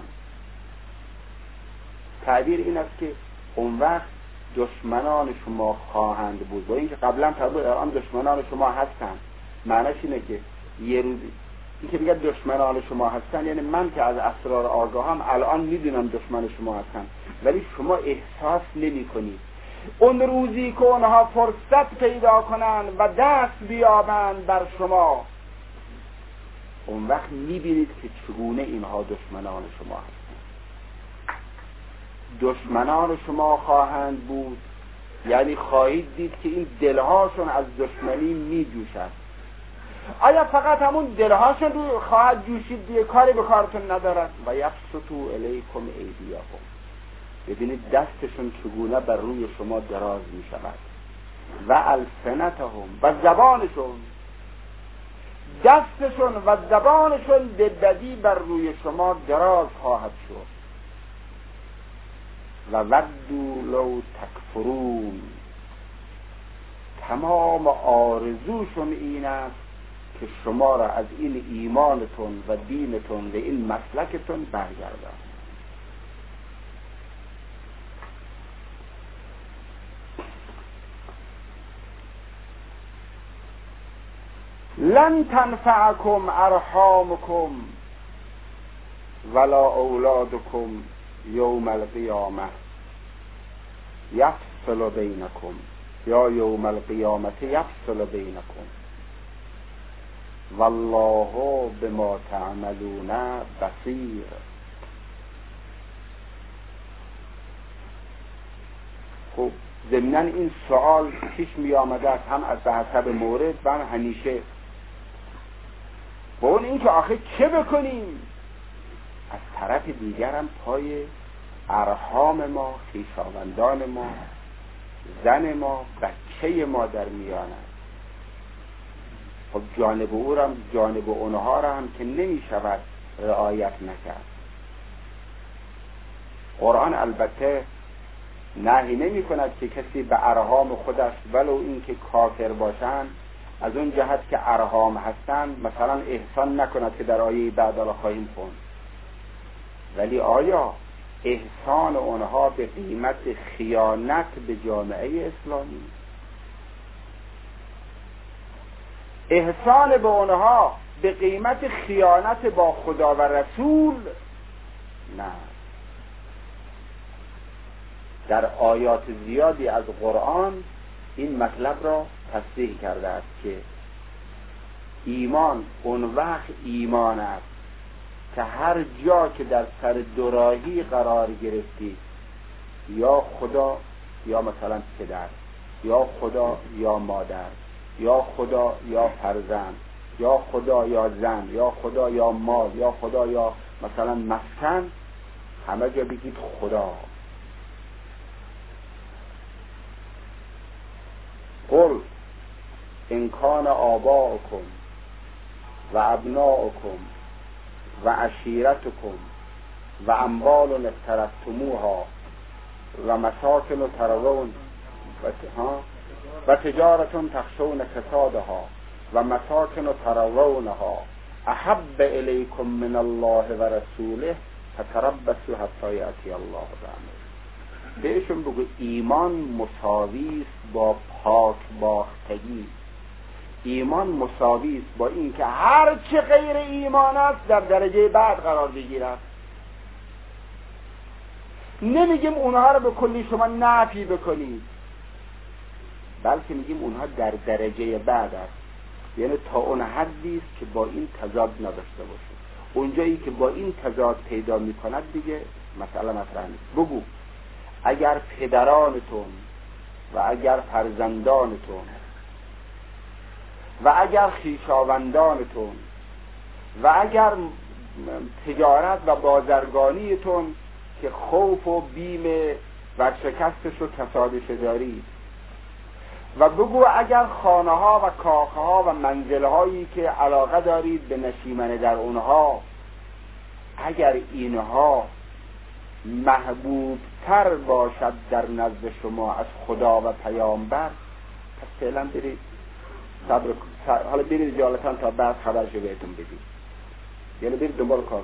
تعبیر این است که اون وقت دشمنان شما خواهند بود، با اینکه قبلا تعبیر الان دشمنان شما هستند. معنیش اینه که یه روزی این که دیگه دشمنان شما هستن، یعنی من که از اسرار آگاهم الان میدونم دشمن شما هستن، ولی شما احساس نمی کنید. اون روزی که اونها فرصت پیدا کنن و دست بیابند بر شما، اون وقت میبینید که چگونه اینها دشمنان شما هستند. دشمنان شما خواهند بود، یعنی خواهید دید که این دلهاشون از دشمنی میجوشد. آیا فقط همون دلهاشون رو خواهد جوشید دیگه، کاری به کارتون ندارد؟ و یبسطوا الیکم ایدیهم، ببینید دستشون چگونه بر روی شما دراز می شود. و السنتهم، و زبانشون، دستشون و زبانشون به بدی بر روی شما دراز خواهد شد. و ودوا لو تکفرون، تمام آرزوشون این است که شما را از این ایمانتون و دینتون و این مسلکتون برگردان. لن تنفعكم ارحامكم ولا اولادكم یوم القیامه یفصل بینکم، یا یوم القیامت یفصل بینکم والله بما تعملون بصیر. خب ضمناً این سوال پیش می آمده است، هم از به حسب مورد و هم همیشه، با اون این که آخه چه بکنیم؟ از طرف دیگر هم پای ارحام ما، خویشاوندان ما، زن ما، بچه ما در میان است. خب جانب او را، جانب اونها را هم که نمی شود رعایت نکرد. قرآن البته نهی نمی کند که کسی به ارحام خودش ولو این که کافر باشند از اون جهت که ارحام هستند مثلا احسان نکند که در آیه بعد الله خواهیم خوند. ولی آیا احسان اونها به قیمت خیانت به جامعه اسلامی؟ احسان به اونها به قیمت خیانت با خدا و رسول؟ نه. در آیات زیادی از قرآن این مطلب را تصریح کرده است که ایمان اون وقت ایمان است که هر جا که در سر دوراهی قرار گرفتید، یا خدا یا مثلا پدر، یا خدا یا مادر، یا خدا یا فرزند، یا خدا یا زن، یا خدا یا مال، یا خدا یا مثلا مسکن، همه جا بگید خدا. قل ان کان آباؤکم و ابناؤکم و عشیرتکم و اموال اقترفتموها و مساکن ترضون و تجارت تخشون کسادها و مساکن ترضونها احب الیکم من الله و رسوله فتربصوا حتی یأتی الله بأمره. بهشون بگو ایمان مساوی است با پاک باختگی. ایمان مساوی است با این که هر چه غیر ایمان است در درجه بعد قرار بگیرد. نمیگیم اونها رو به کلی شما نفی بکنید، بلکه میگیم اونها در درجه بعد است، یعنی تا اون حدی است که با این تضاد نداشته باشه. اونجایی که با این تضاد پیدا میکند دیگه مسئله مطرح نیست. بگو اگر پدرانتون و اگر فرزندانتون و اگر خویشاوندانتون و اگر تجارت و بازرگانیتون که خوف و بیم ورشکستش و کسادش دارید، و بگو اگر خانه ها و کاخه ها و منزل هایی که علاقه دارید به نشیمن در اونها، اگر اینها محبوب تر باشد در نزد شما از خدا و پیامبر، پس فعلا برید صبر حالا برید جالتان تا بعد خبرشو بهتون بدید، یعنی برید دنبال کار.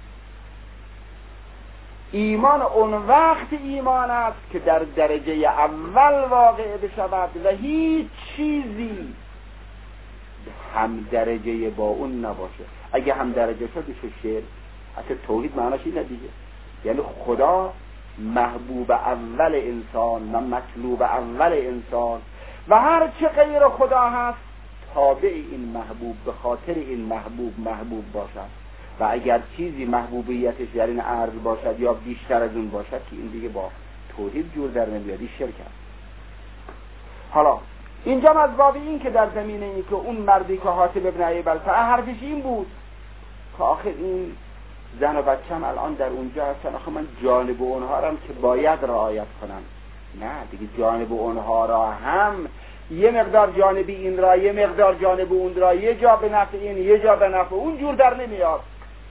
ایمان اون وقت ایمان است که در درجه اول واقع بشود و هیچ چیزی هم درجه با اون نباشه. اگه هم درجه شد میشه شعر. اصلا توحید معناش اینه دیگه، یعنی خدا محبوب اول انسان و مطلوب اول انسان و هر چه غیر خدا هست تابع این محبوب، به خاطر این محبوب محبوب باشد. و اگر چیزی محبوبیتش در این عرض باشد یا بیشتر از اون باشد که این دیگه با توحید جور در نمیاد، شرک است. حالا اینجا از باب این که در زمینه این که اون مردی که حاتب ابن ابی بلتعه حرفش این بود که آخر این زن و بچم الان در اونجا هستن، آخه من جانب اونها را که باید رعایت کنم. نه دیگه، جانب اونها را هم یه مقدار جانبی این را، یه مقدار جانب اون را، یه جا به نفع این، یه جا به نفع اون، جور در نمیاد.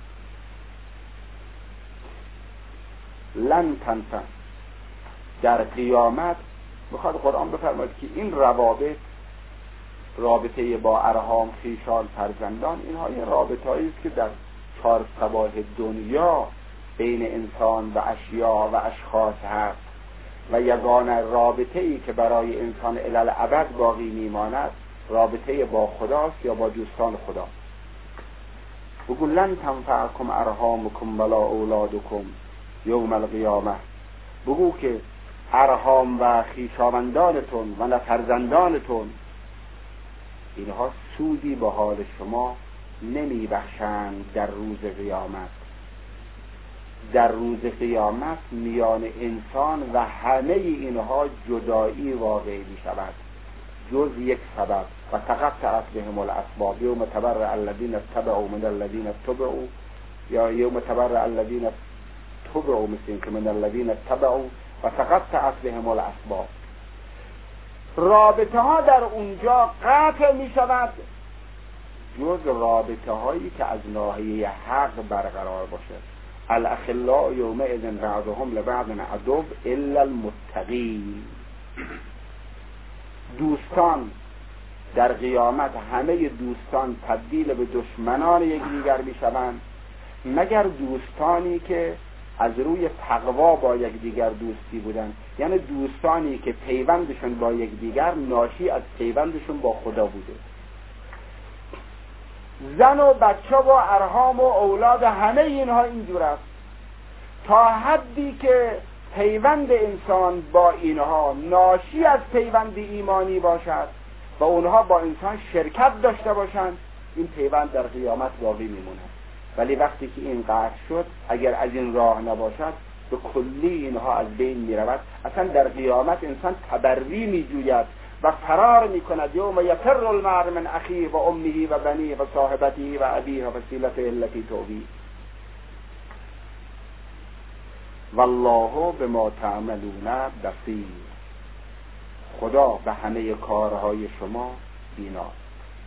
لن تنفع در قیامت میخواد قرآن بفرماید که این روابط، رابطه با ارحام، خویشان، فرزندان، اینها یه رابطه‌ای است که در چهار صباح دنیا بین انسان و اشیاء و اشخاص هست و یگانه رابطه‌ای که برای انسان الی الابد باقی میماند رابطه با خداست یا با دوستان خدا. بگو لن تنفعکم ارحامکم ولا اولادکم یوم القیامه. بگو که ارحام و خویشاوندانتون و نه فرزندانتون اینها سودی به حال شما نمی بخشند در روز قیامت. در روز قیامت میان انسان و همه اینها جدایی واقع می شود جز یک سبب. و تقطعت بهم الاسباب یوم تبرأ الذین اتبعوا من الذین اتبعوا، یا یوم تبرأ الذین اتبعوا مثل که من الذین اتبعوا و تقطعت بهم الاسباب. رابطه ها در اونجا قطع می شود جز رابطه هایی که از ناحیه حق برقرار باشه. الاخلاء یومئذ بعضهم لبعض عدو الا المتقین. دوستان در قیامت همه دوستان تبدیل به دشمنان یکدیگر می شوند مگر دوستانی که از روی تقوا با یکدیگر دوستی بودند، یعنی دوستانی که پیوندشون با یکدیگر ناشی از پیوندشون با خدا بوده. زن و بچه و ارحام و اولاد همه اینها اینجور است تا حدی که پیوند انسان با اینها ناشی از پیوند ایمانی باشد و اونها با انسان شرکت داشته باشند، این پیوند در قیامت باقی میموند. ولی وقتی که این قطع شد، اگر از این راه نباشد به کلی اینها از بین میرود. اصلا در قیامت انسان تبری میجوید و فرار میکند. یوم یفر المرء من اخیه و امه و بنیه و صاحبته و ابیه و فصیلته التی تؤویه والله بما تعملون بصیر. خدا به همه کارهای شما بیناست.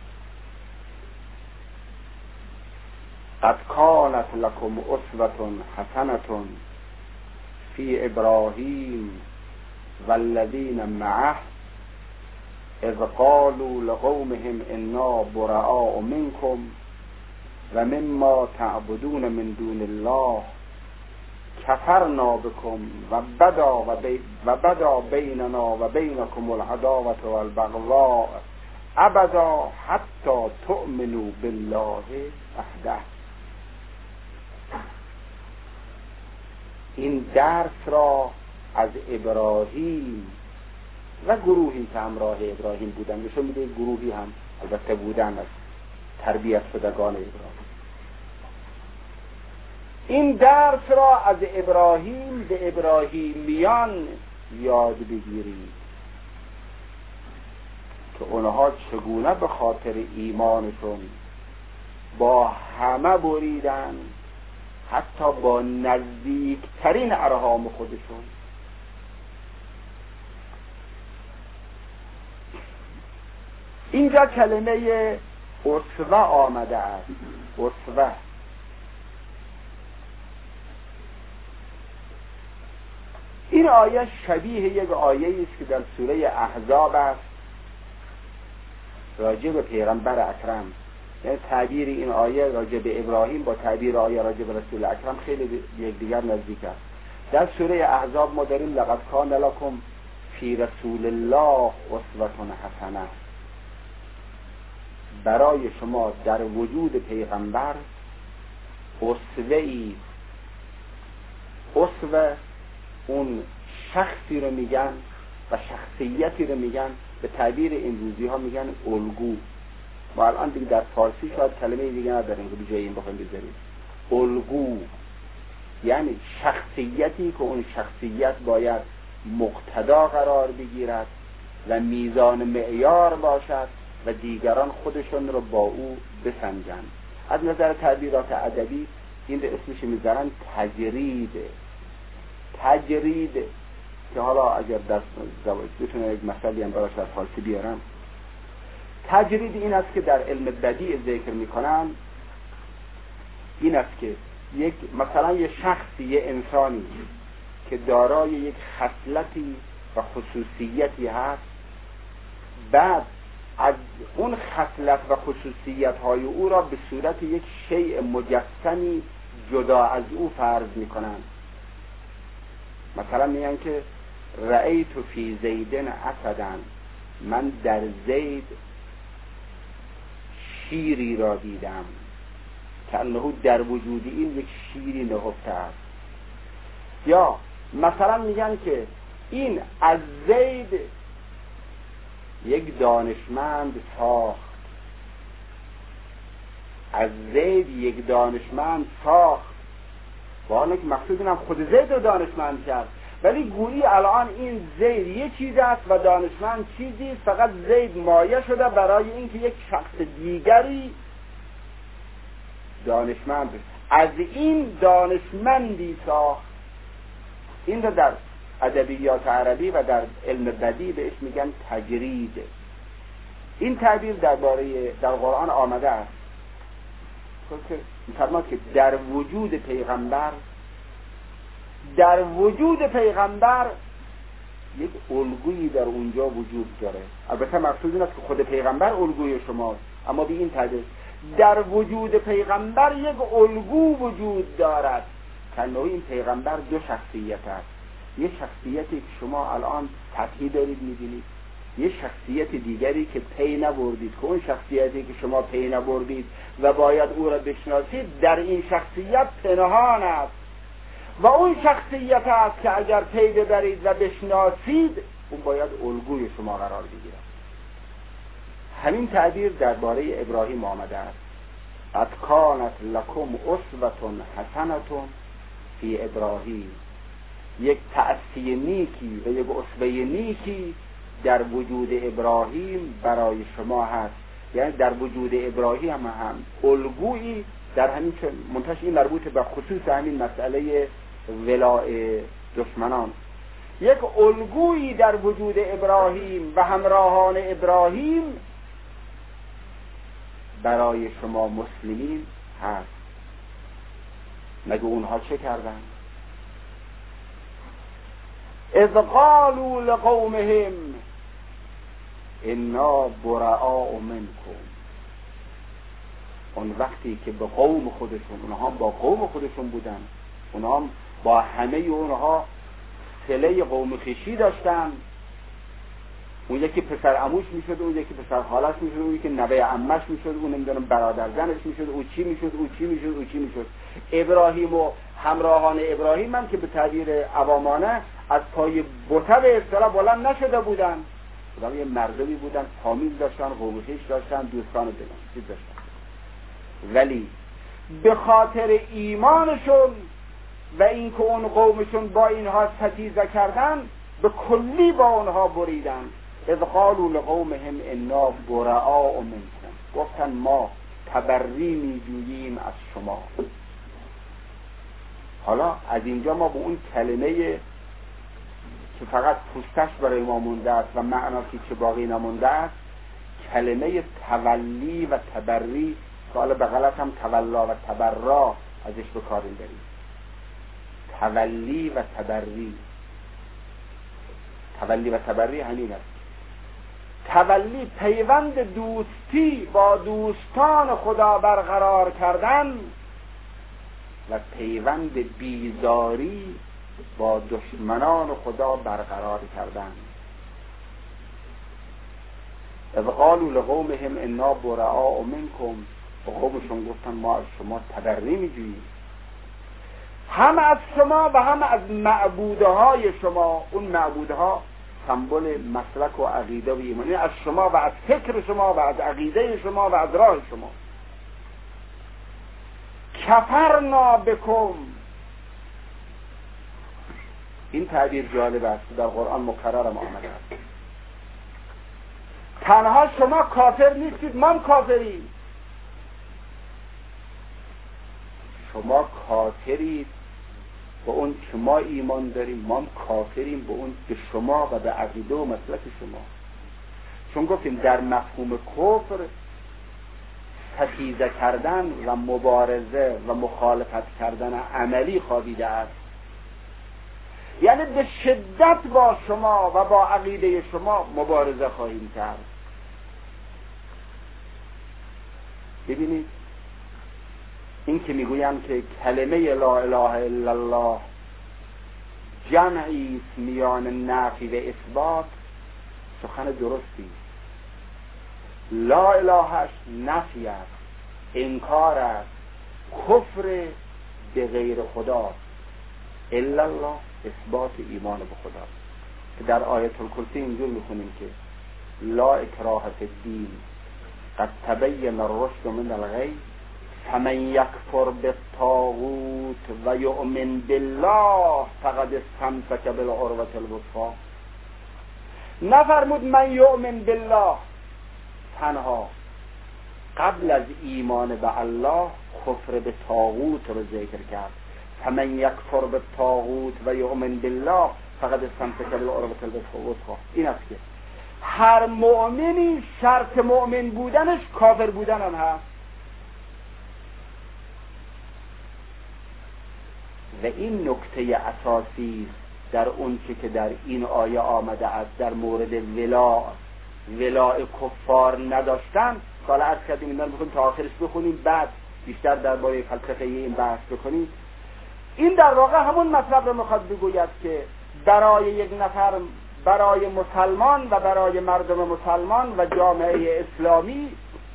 قد کانت لکم اسوة حسنة فی ابراهیم والذین معه اذ قالوا لقومهم انا براء منکم و مما تعبدون من دون الله کفرنا بكم و بدا و بدا بیننا و بینکم العداوة والبغضاء ابدا حتی تؤمنوا بالله وحده. این درس را از ابراهیم و گروهی که همراه ابراهیم بودن، نشون میده گروهی هم البته بودن از تربیت شدگان ابراهیم. این درس را از ابراهیم به ابراهیمیان یاد بگیرید که اونها چگونه به خاطر ایمانشون با همه بریدن، حتی با نزدیکترین ارحام خودشون. اینجا کلمه اسوه آمده است. اسوه این آیه شبیه یک آیه است که در سوره احزاب است راجع به پیغمبر اکرم. یعنی تعبیر این آیه راجع به ابراهیم با تعبیر آیه راجع به رسول اکرم خیلی یکدیگر نزدیک است. در سوره احزاب ما داریم لقد کان لکم فی رسول الله اسوة حسنه. برای شما در وجود پیغمبر اسوه‌ای. اسوه اون شخصی رو میگن و شخصیتی رو میگن، به تعبیر این روزی ها میگن الگو. ما الان دیگه در فارسی شاید کلمه دیگه نداریم که بجای این بخوایم بذاریم. الگو یعنی شخصیتی که اون شخصیت باید مقتدا قرار بگیرد و میزان معیار باشد و دیگران خودشون رو با او بسنجند. از نظر تعبیرات ادبی این رو اسمش میذارن تجرید. تجرید که حالا اگر دست زواج بتونه یک مثالی هم براش در فارسی بیارم، تجرید این است که در علم بدیع ذکر میکنن، این است که یک مثلا یه شخصی، یه انسانی که دارای یک خصلتی و خصوصیتی هست، بعد از اون خصلت و خصوصیت های او را به صورت یک شیء مجسمی جدا از او فرض میکنن. مثلا میگن که رأیت فی زیدن اسدن، من در زید شیری را دیدم که انه در وجود این یک شیری نهفته است. یا مثلا میگن که این از زید یک دانشمند ساخت، از زید یک دانشمند ساخت، با آنه که مقصود اینم خود زید رو دانشمند کرد، ولی گویی الان این زید یک چیز است و دانشمند چیزی، فقط زید مایه شده برای اینکه یک شخص دیگری دانشمند از این دانشمندی ساخت. این رو در ادبیات عربی و در علم بدیع بهش میگن تجرید. این تعبیر درباره در قرآن آمده است که می‌فرماد که در وجود پیغمبر در وجود پیغمبر یک الگویی در اونجا وجود داره. البته مقصود این است که خود پیغمبر الگوی شماست، اما به این تعبیر در وجود پیغمبر یک الگو وجود دارد که نوعی این پیغمبر دو شخصیت است. یه شخصیتی که شما الان سطحی دارید می‌بینید، یه شخصیت دیگری که پی نبردید، که اون شخصیتی که شما پی نبردید و باید او را بشناسید در این شخصیت پنهان است و اون شخصیت است که اگر پی ببرید و بشناسید اون باید الگوی شما قرار بگیرد. همین تعبیر درباره ابراهیم آمده است. قد کانت لکم اسوة حسنة فی ابراهیم، یک تأسی نیکی و یک اسوه نیکی در وجود ابراهیم برای شما هست. یعنی در وجود ابراهیم هم, هم الگویی در همین که منتش این مربوط به خصوص همین مسئله ولاء دشمنان، یک الگویی در وجود ابراهیم و همراهان ابراهیم برای شما مسلمین هست. مگه اونها چه کردن؟ اذ قالوا لقومهم انا براء منکم، اون وقتی که به قوم خودشون، اونها با قوم خودشون بودن، اونها با همه اونها صله قوم خویشی داشتن، اون یکی پسر عموش میشد، اون یکی پسر خالش میشد، اون یکی نوه عمش میشد، اون نمیدونم برادر زنش میشد، او چی میشد، او چی میشد، او چی میشد. ابراهیم و همراهان ابراهیم هم که به تعبیر عوامانه از پای بته به اصطلاح بلند نشده بودن، بودن یه مردمی بودن، فامیل داشتن، قوم خویش داشتن، دوستان دلن داشتن، ولی به خاطر ایمانشون و اینکه اون قومشون با اینها ستیزه کردن به کلی با اونها بریدن. اذ قالوا لقومهم انا براء منکم، گفتن ما تبری میجوییم از شما. حالا از اینجا ما به اون کلمه که فقط پوستش برای ما مونده است و معناتی که باقی نمونده است، کلمه تولی و تبری که حالا به غلط هم تولا و تبرا ازش به کار می‌بریم. تولی و تبری، تولی و تبری همین است. تولی پیوند دوستی با دوستان خدا برقرار کردن و پیوند بیزاری با دشمنان خدا برقرار کردن. اذ قالوا لقومهم انا براء منکم، و قومشون گفتن ما از شما تبرئه میجوییم، هم از شما و هم از معبودهای شما. اون معبودها سمبل مسلک و عقیده و ایمانی از شما و از فکر شما و از عقیده شما و از راه شما. کفرنا بکم، این تعبیر جالب است، در قرآن مکررم آمده است. تنها شما کافر نیستید، ما هم کافریم. شما کافرید به اون که ما ایمان داریم، ما هم کافریم به اون که شما و به عقیده و مسلک شما. چون گفتیم در مفهوم کفر ستیزه کردن و مبارزه و مخالفت کردن عملی خوابیده است، یعنی به شدت با شما و با عقیده شما مبارزه خواهیم کرد. ببینید این که میگویم که کلمه لا اله الا الله جمعی است میان نفی و اثبات، سخن درستی. لا الهش نفی است، انکار است، کفر به غیر خدا، الا الله اثبات ایمان به خدا. که در آیت الکرسی اینجور میخونیم که لا اکراه فی الدین قد تبین الرشد من الغی فمن یکفر بالطاغوت و یؤمن بالله فقد استمسک بالعروة الوثقی. نفرمود من یؤمن بالله تنها، قبل از ایمان به الله کفر به طاغوت رو ذکر کرد. فمن یکفر بالطاغوت و یؤمن بالله فقد استمسک بالعروة الوثقی. این است که هر مؤمنی شرط مؤمن بودنش کافر بودن هم هست. و این نکته اساسی در اون چه که در این آیه آمده است در مورد ولا ولاء کفار نداشتن. حالا عرض کردیم اینا رو میخونیم تا آخرش بخونیم، بعد بیشتر درباره فلسفه این بحث بکنیم. این در واقع همون مطلب رو میخواد بگوید که برای یک نفر، برای مسلمان و برای مردم مسلمان و جامعه اسلامی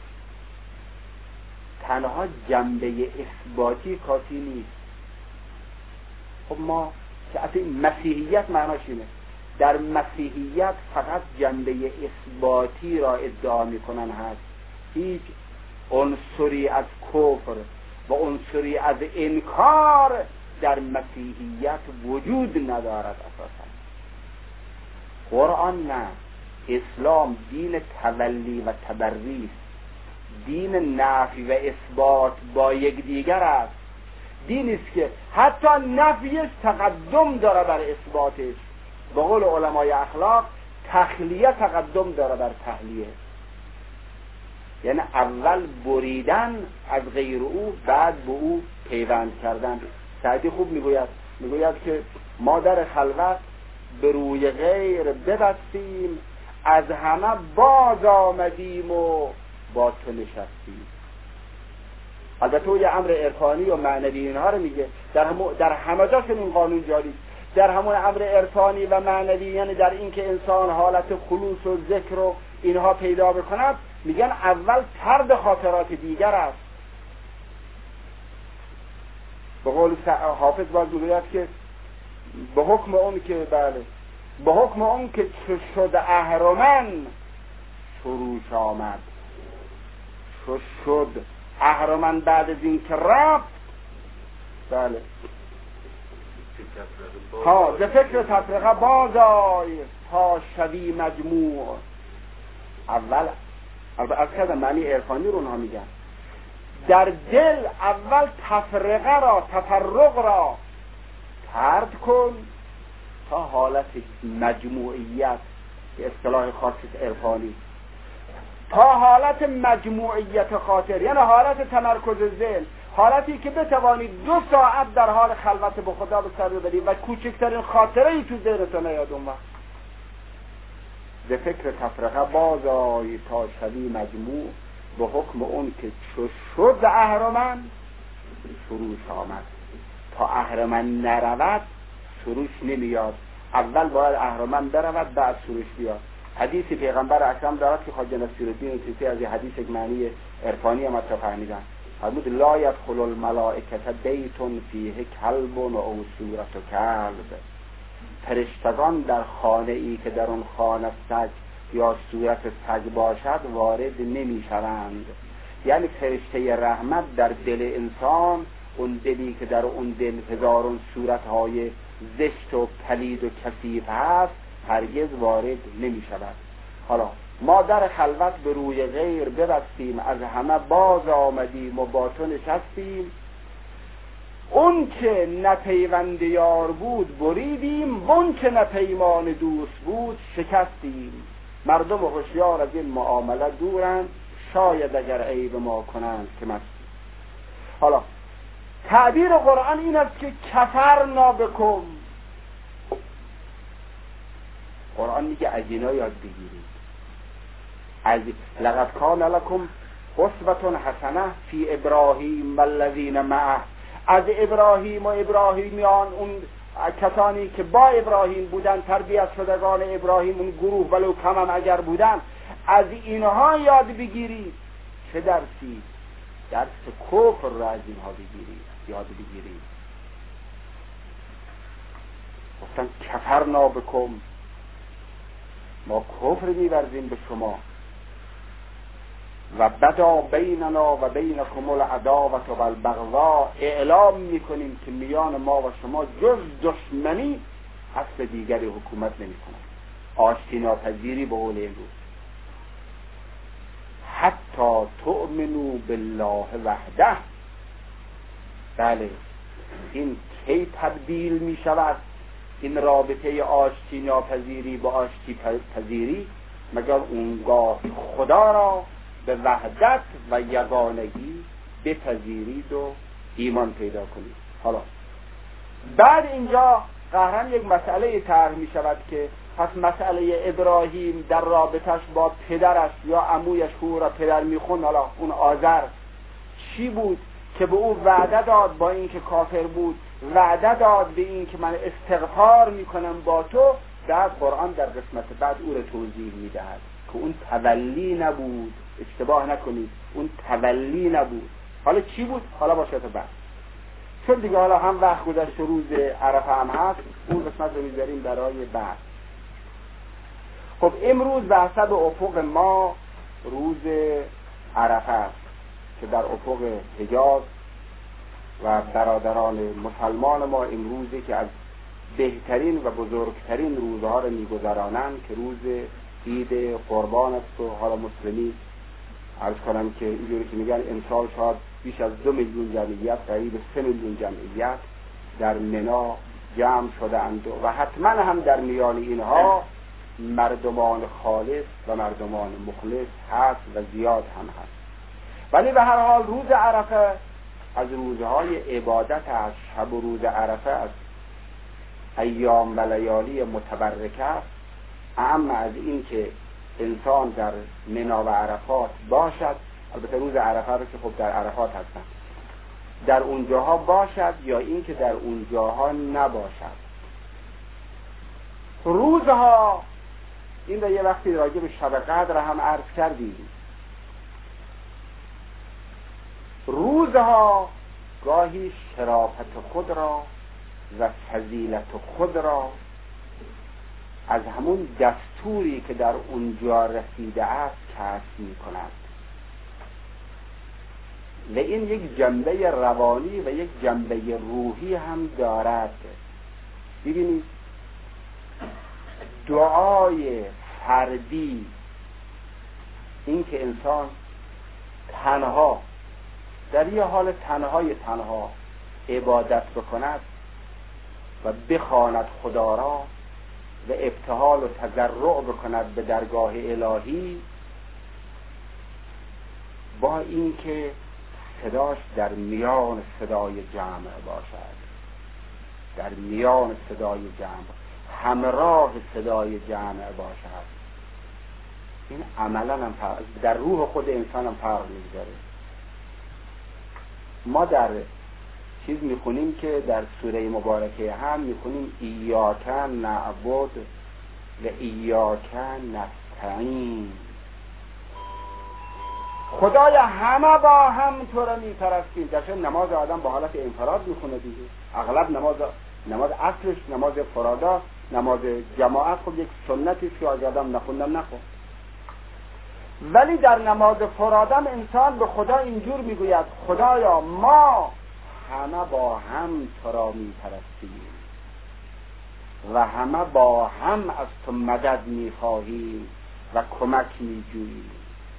تنها جنبه اثباتی کافی نیست. خب ما که اصلا مسیحیت معناش اینه، در مسیحیت فقط جنبه اثباتی را ادعا میکنن هست، هیچ عنصری از کفر و عنصری از انکار در مسیحیت وجود ندارد. اساسا قرآن نه، اسلام دین تولی و تبری است، دین نفی و اثبات با یکدیگر است. دینی است که حتی نفیش تقدم داره بر اثباتش. به قول علمای اخلاق تخلیه تقدم داره بر تحلیه، یعنی اول بریدن از غیر او، بعد به او پیوند کردن. سعدی خوب میگوید میگوید که ما در خلوت به روی غیر ببستیم، از همه باز آمدیم و با تو نشستیم. البته او یه امر عرفانی و معنوی اینها رو میگه، در هم در همه جاشون این قانون جاری، در همون امر عرفانی و معنوی، یعنی در این که انسان حالت خلوص و ذکر و اینها پیدا بکند، میگن اول طرد خاطرات دیگر است. به قول حافظ باز میگوید که به حکم اون که بله به حکم اون که چو شد اهرمن سروش آمد. چو شد اهرمن بعد از این که رفت، بله ها ز فکر تفرقه بازای تا شوی مجموع. اول از کردم معنی عرفانی رو اونها میگن، در دل اول تفرقه را، تفرق را طرد کن تا حالت مجموعیت، به اصطلاح خاص عرفانی، تا حالت مجموعیت خاطر، یعنی حالت تمرکز ذهن، حالتی که بتوانید دو ساعت در حال خلوت به خدا به سر ببرید و کوچکترین خاطره ای تو ذهنتون نیاد اون وقت. ز فکر تفرقه بازآی تا شوی مجموع، به حکم اون که چو شد اهرمن سروش آمد. تا اهرمن نرود سروش نمیاد، اول باید اهرمن برود بعد سروش بیاد. حدیثی پیغمبر اکرم دارد که خواجه نصیرالدین طوسی از این حدیث یک معنی عرفانی مطرح فرمودند. فرمود لا یدخل الملائکه بیت فیه کلب او صورت کلب. فرشتگان در خانه ای که در اون خانه سگ یا صورت سگ باشد وارد نمی شوند. یعنی فرشته رحمت در دل انسان، اون دلی که در اون دل هزارون صورتهای زشت و پلید و کثیف هست، هرگز وارد نمی شود. حالا ما در خلوت به روی غیر ببستیم، از همه باز آمدیم و با تو نشستیم. اون که نپیوند یار بود بریدیم، اون که نپیمان دوست بود شکستیم. مردم هوشیار از این معامله دورند، شاید اگر عیب ما کنند که مستیم. حالا تعبیر قرآن این است که کفرنا بکم. قرآن میگه از اینا یاد بگیرید. از لقد کان لکم اسوة حسنه فی ابراهیم والذین معه. از ابراهیم و ابراهیمیان، اون کسانی که با ابراهیم بودن، تربیت شدگان ابراهیم، اون گروه ولو کم هم اگر بودن، از اینها یاد بگیرید. چه درسی؟ درس کفر را از اینها بگیرید، یاد بگیرید. گفتن کفرنا بکم، ما کفر می‌ورزیم به شما. و بدا بیننا و بینکم العداوة و البغضاء. اعلام میکنیم که میان ما و شما جز دشمنی اصل دیگری حکومت نمی‌کند. آشتی ناپذیری به قول امروز. حتی تؤمنوا بالله وحده. بله، این کی تبدیل می شود این رابطه آشتی ناپذیری با آشتی پذیری؟ مگر اونگاه خدا را به وحدت و یگانگی بپذیرید و ایمان پیدا کنید. حالا بعد اینجا قهرن یک مسئله طرح می شود که پس مسئله ابراهیم در رابطش با پدرش یا عمویش او را پدر میخوند، حالا اون آذر چی بود که به او وعده داد با این که کافر بود، وعده داد به این که من استغفار میکنم با تو. بعد قرآن در قسمت بعد او را توضیح میدهد که اون تولی نبود، اشتباه نکنید، اون تولی نبود. حالا چی بود؟ حالا باشه تا بعد، چون دیگه حالا هم وقت گذشت، روز عرفه هم هست، اون قسمت رو میذاریم برای بعد. خب امروز به حسب افق ما روز عرفه است که در افق حجاز و برادران مسلمان ما امروزی که از بهترین و بزرگترین روزها را میگذرانند که روز عید قربان است. و حالا مسلمی عرض کنم که اینجوری که میگن امسال شاید بیش از دو میلیون جمعیت، قریب سه میلیون جمعیت در منا جمع شدند و حتما هم در میان اینها مردمان خالص و مردمان مخلص هست و زیاد هم هست. ولی به هر حال روز عرفه از روزهای عبادت است. شب و روز عرفه از ایام و لیالی متبرکه است. اما از این که انسان در منا و عرفات باشد، البته روز عرفه رو که خب در عرفات هستن، در اونجاها باشد یا این که در اونجاها نباشد. روزها این را یه وقتی راجع به شب قدر هم عرض کردیم. روزها گاهی شرافت خود را و فضیلت خود را از همون دستوری که در اونجا رسیده است کسب می کند و این یک جنبه روانی و یک جنبه روحی هم دارد. ببینید دعای فردی، این که انسان تنها در یه حال تنهای تنها عبادت بکند و بخواند خدا را و ابتهال و تضرع بکند به درگاه الهی، با اینکه صداش در میان صدای جمع باشد، در میان صدای جمع، همراه صدای جمع باشد، این عملا هم در روح خود انسان هم فرق می‌ذاره. ما در چیز میخونیم که در سوره مبارکه هم میخونیم ایاک نعبد و ایاک نستعین. خدایا همه با هم تو را میپرستیم. در نماز آدم با حالت انفراد میخونه دیگه. اغلب نماز نماز اصلش نماز فرادا، نماز جماعت خب یک سنتی که آدم نخوندم نخون. ولی در نماز فرادم انسان به خدا اینجور میگوید خدایا ما همه با هم تو را میپرستیم و همه با هم از تو مدد میخواهیم و کمک میجوییم.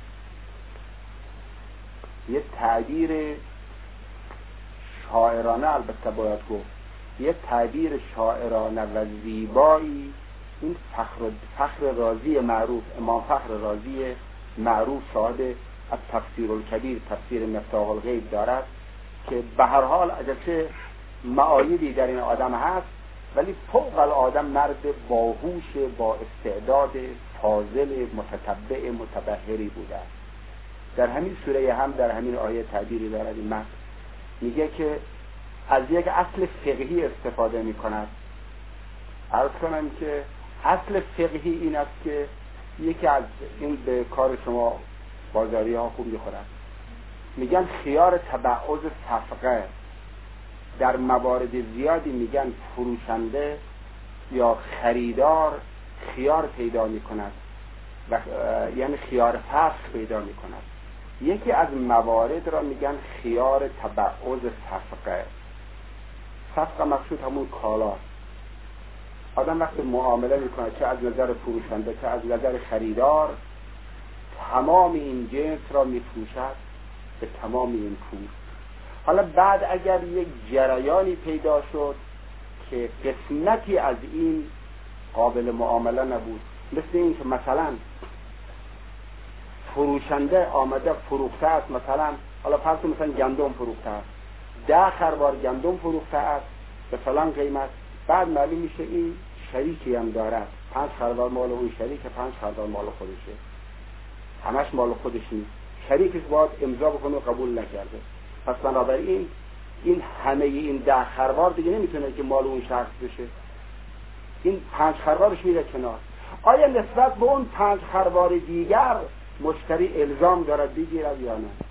یه تعبیر شاعرانه البته باید گفت، یه تعبیر شاعرانه و زیبایی این فخر فخر رازی معروف، امام فخر رازی معروف صاحب از تفسیر الکبیر، تفسیر مفتاح الغیب دارد که به هر حال اگرچه معایبی در این آدم هست ولی فوق العاده مرد باهوش، با استعداد، فاضل، متتبع، متبحری بوده. در همین سوره هم در همین آیه تعبیری دارد این مرد، میگه که از یک اصل فقهی استفاده میکند. عرض کنم که اصل فقهی این است که یکی از این به کار شما بازاری ها خوب میخورد، میگن خیار تبعض صفقه. در موارد زیادی میگن فروشنده یا خریدار خیار پیدا میکند و یعنی خیار فسخ پیدا میکند. یکی از موارد را میگن خیار تبعض صفقه. صفقه مقصود همون کالا. آدم وقتی معامله میکنه چه از نظر فروشنده چه از نظر خریدار، تمام این جنس را میفروشد به تمام این پول. حالا بعد اگر یک جریانی پیدا شد که قسمتی از این قابل معامله نبود، مثل این که مثلا فروشنده آمده فروخته است، مثلا حالا فرض مثلا گندم فروخته است، ده خروار گندم فروخته است به فلان قیمت، بعد معلوم میشه این شریکی هم دارد، پنج خروار مال اون شریک، پنج خروار مال خودشه، همش مال خودش نیست، شریکش باید امضا بکنه و قبول نکرده. پس بنابراین این همه این ده خروار دیگه نمیتونه که مال اون شخص بشه، این پنج خروارش میره کنار. آیا نسبت به اون پنج خروار دیگر مشتری الزام دارد بگیرد یا نه؟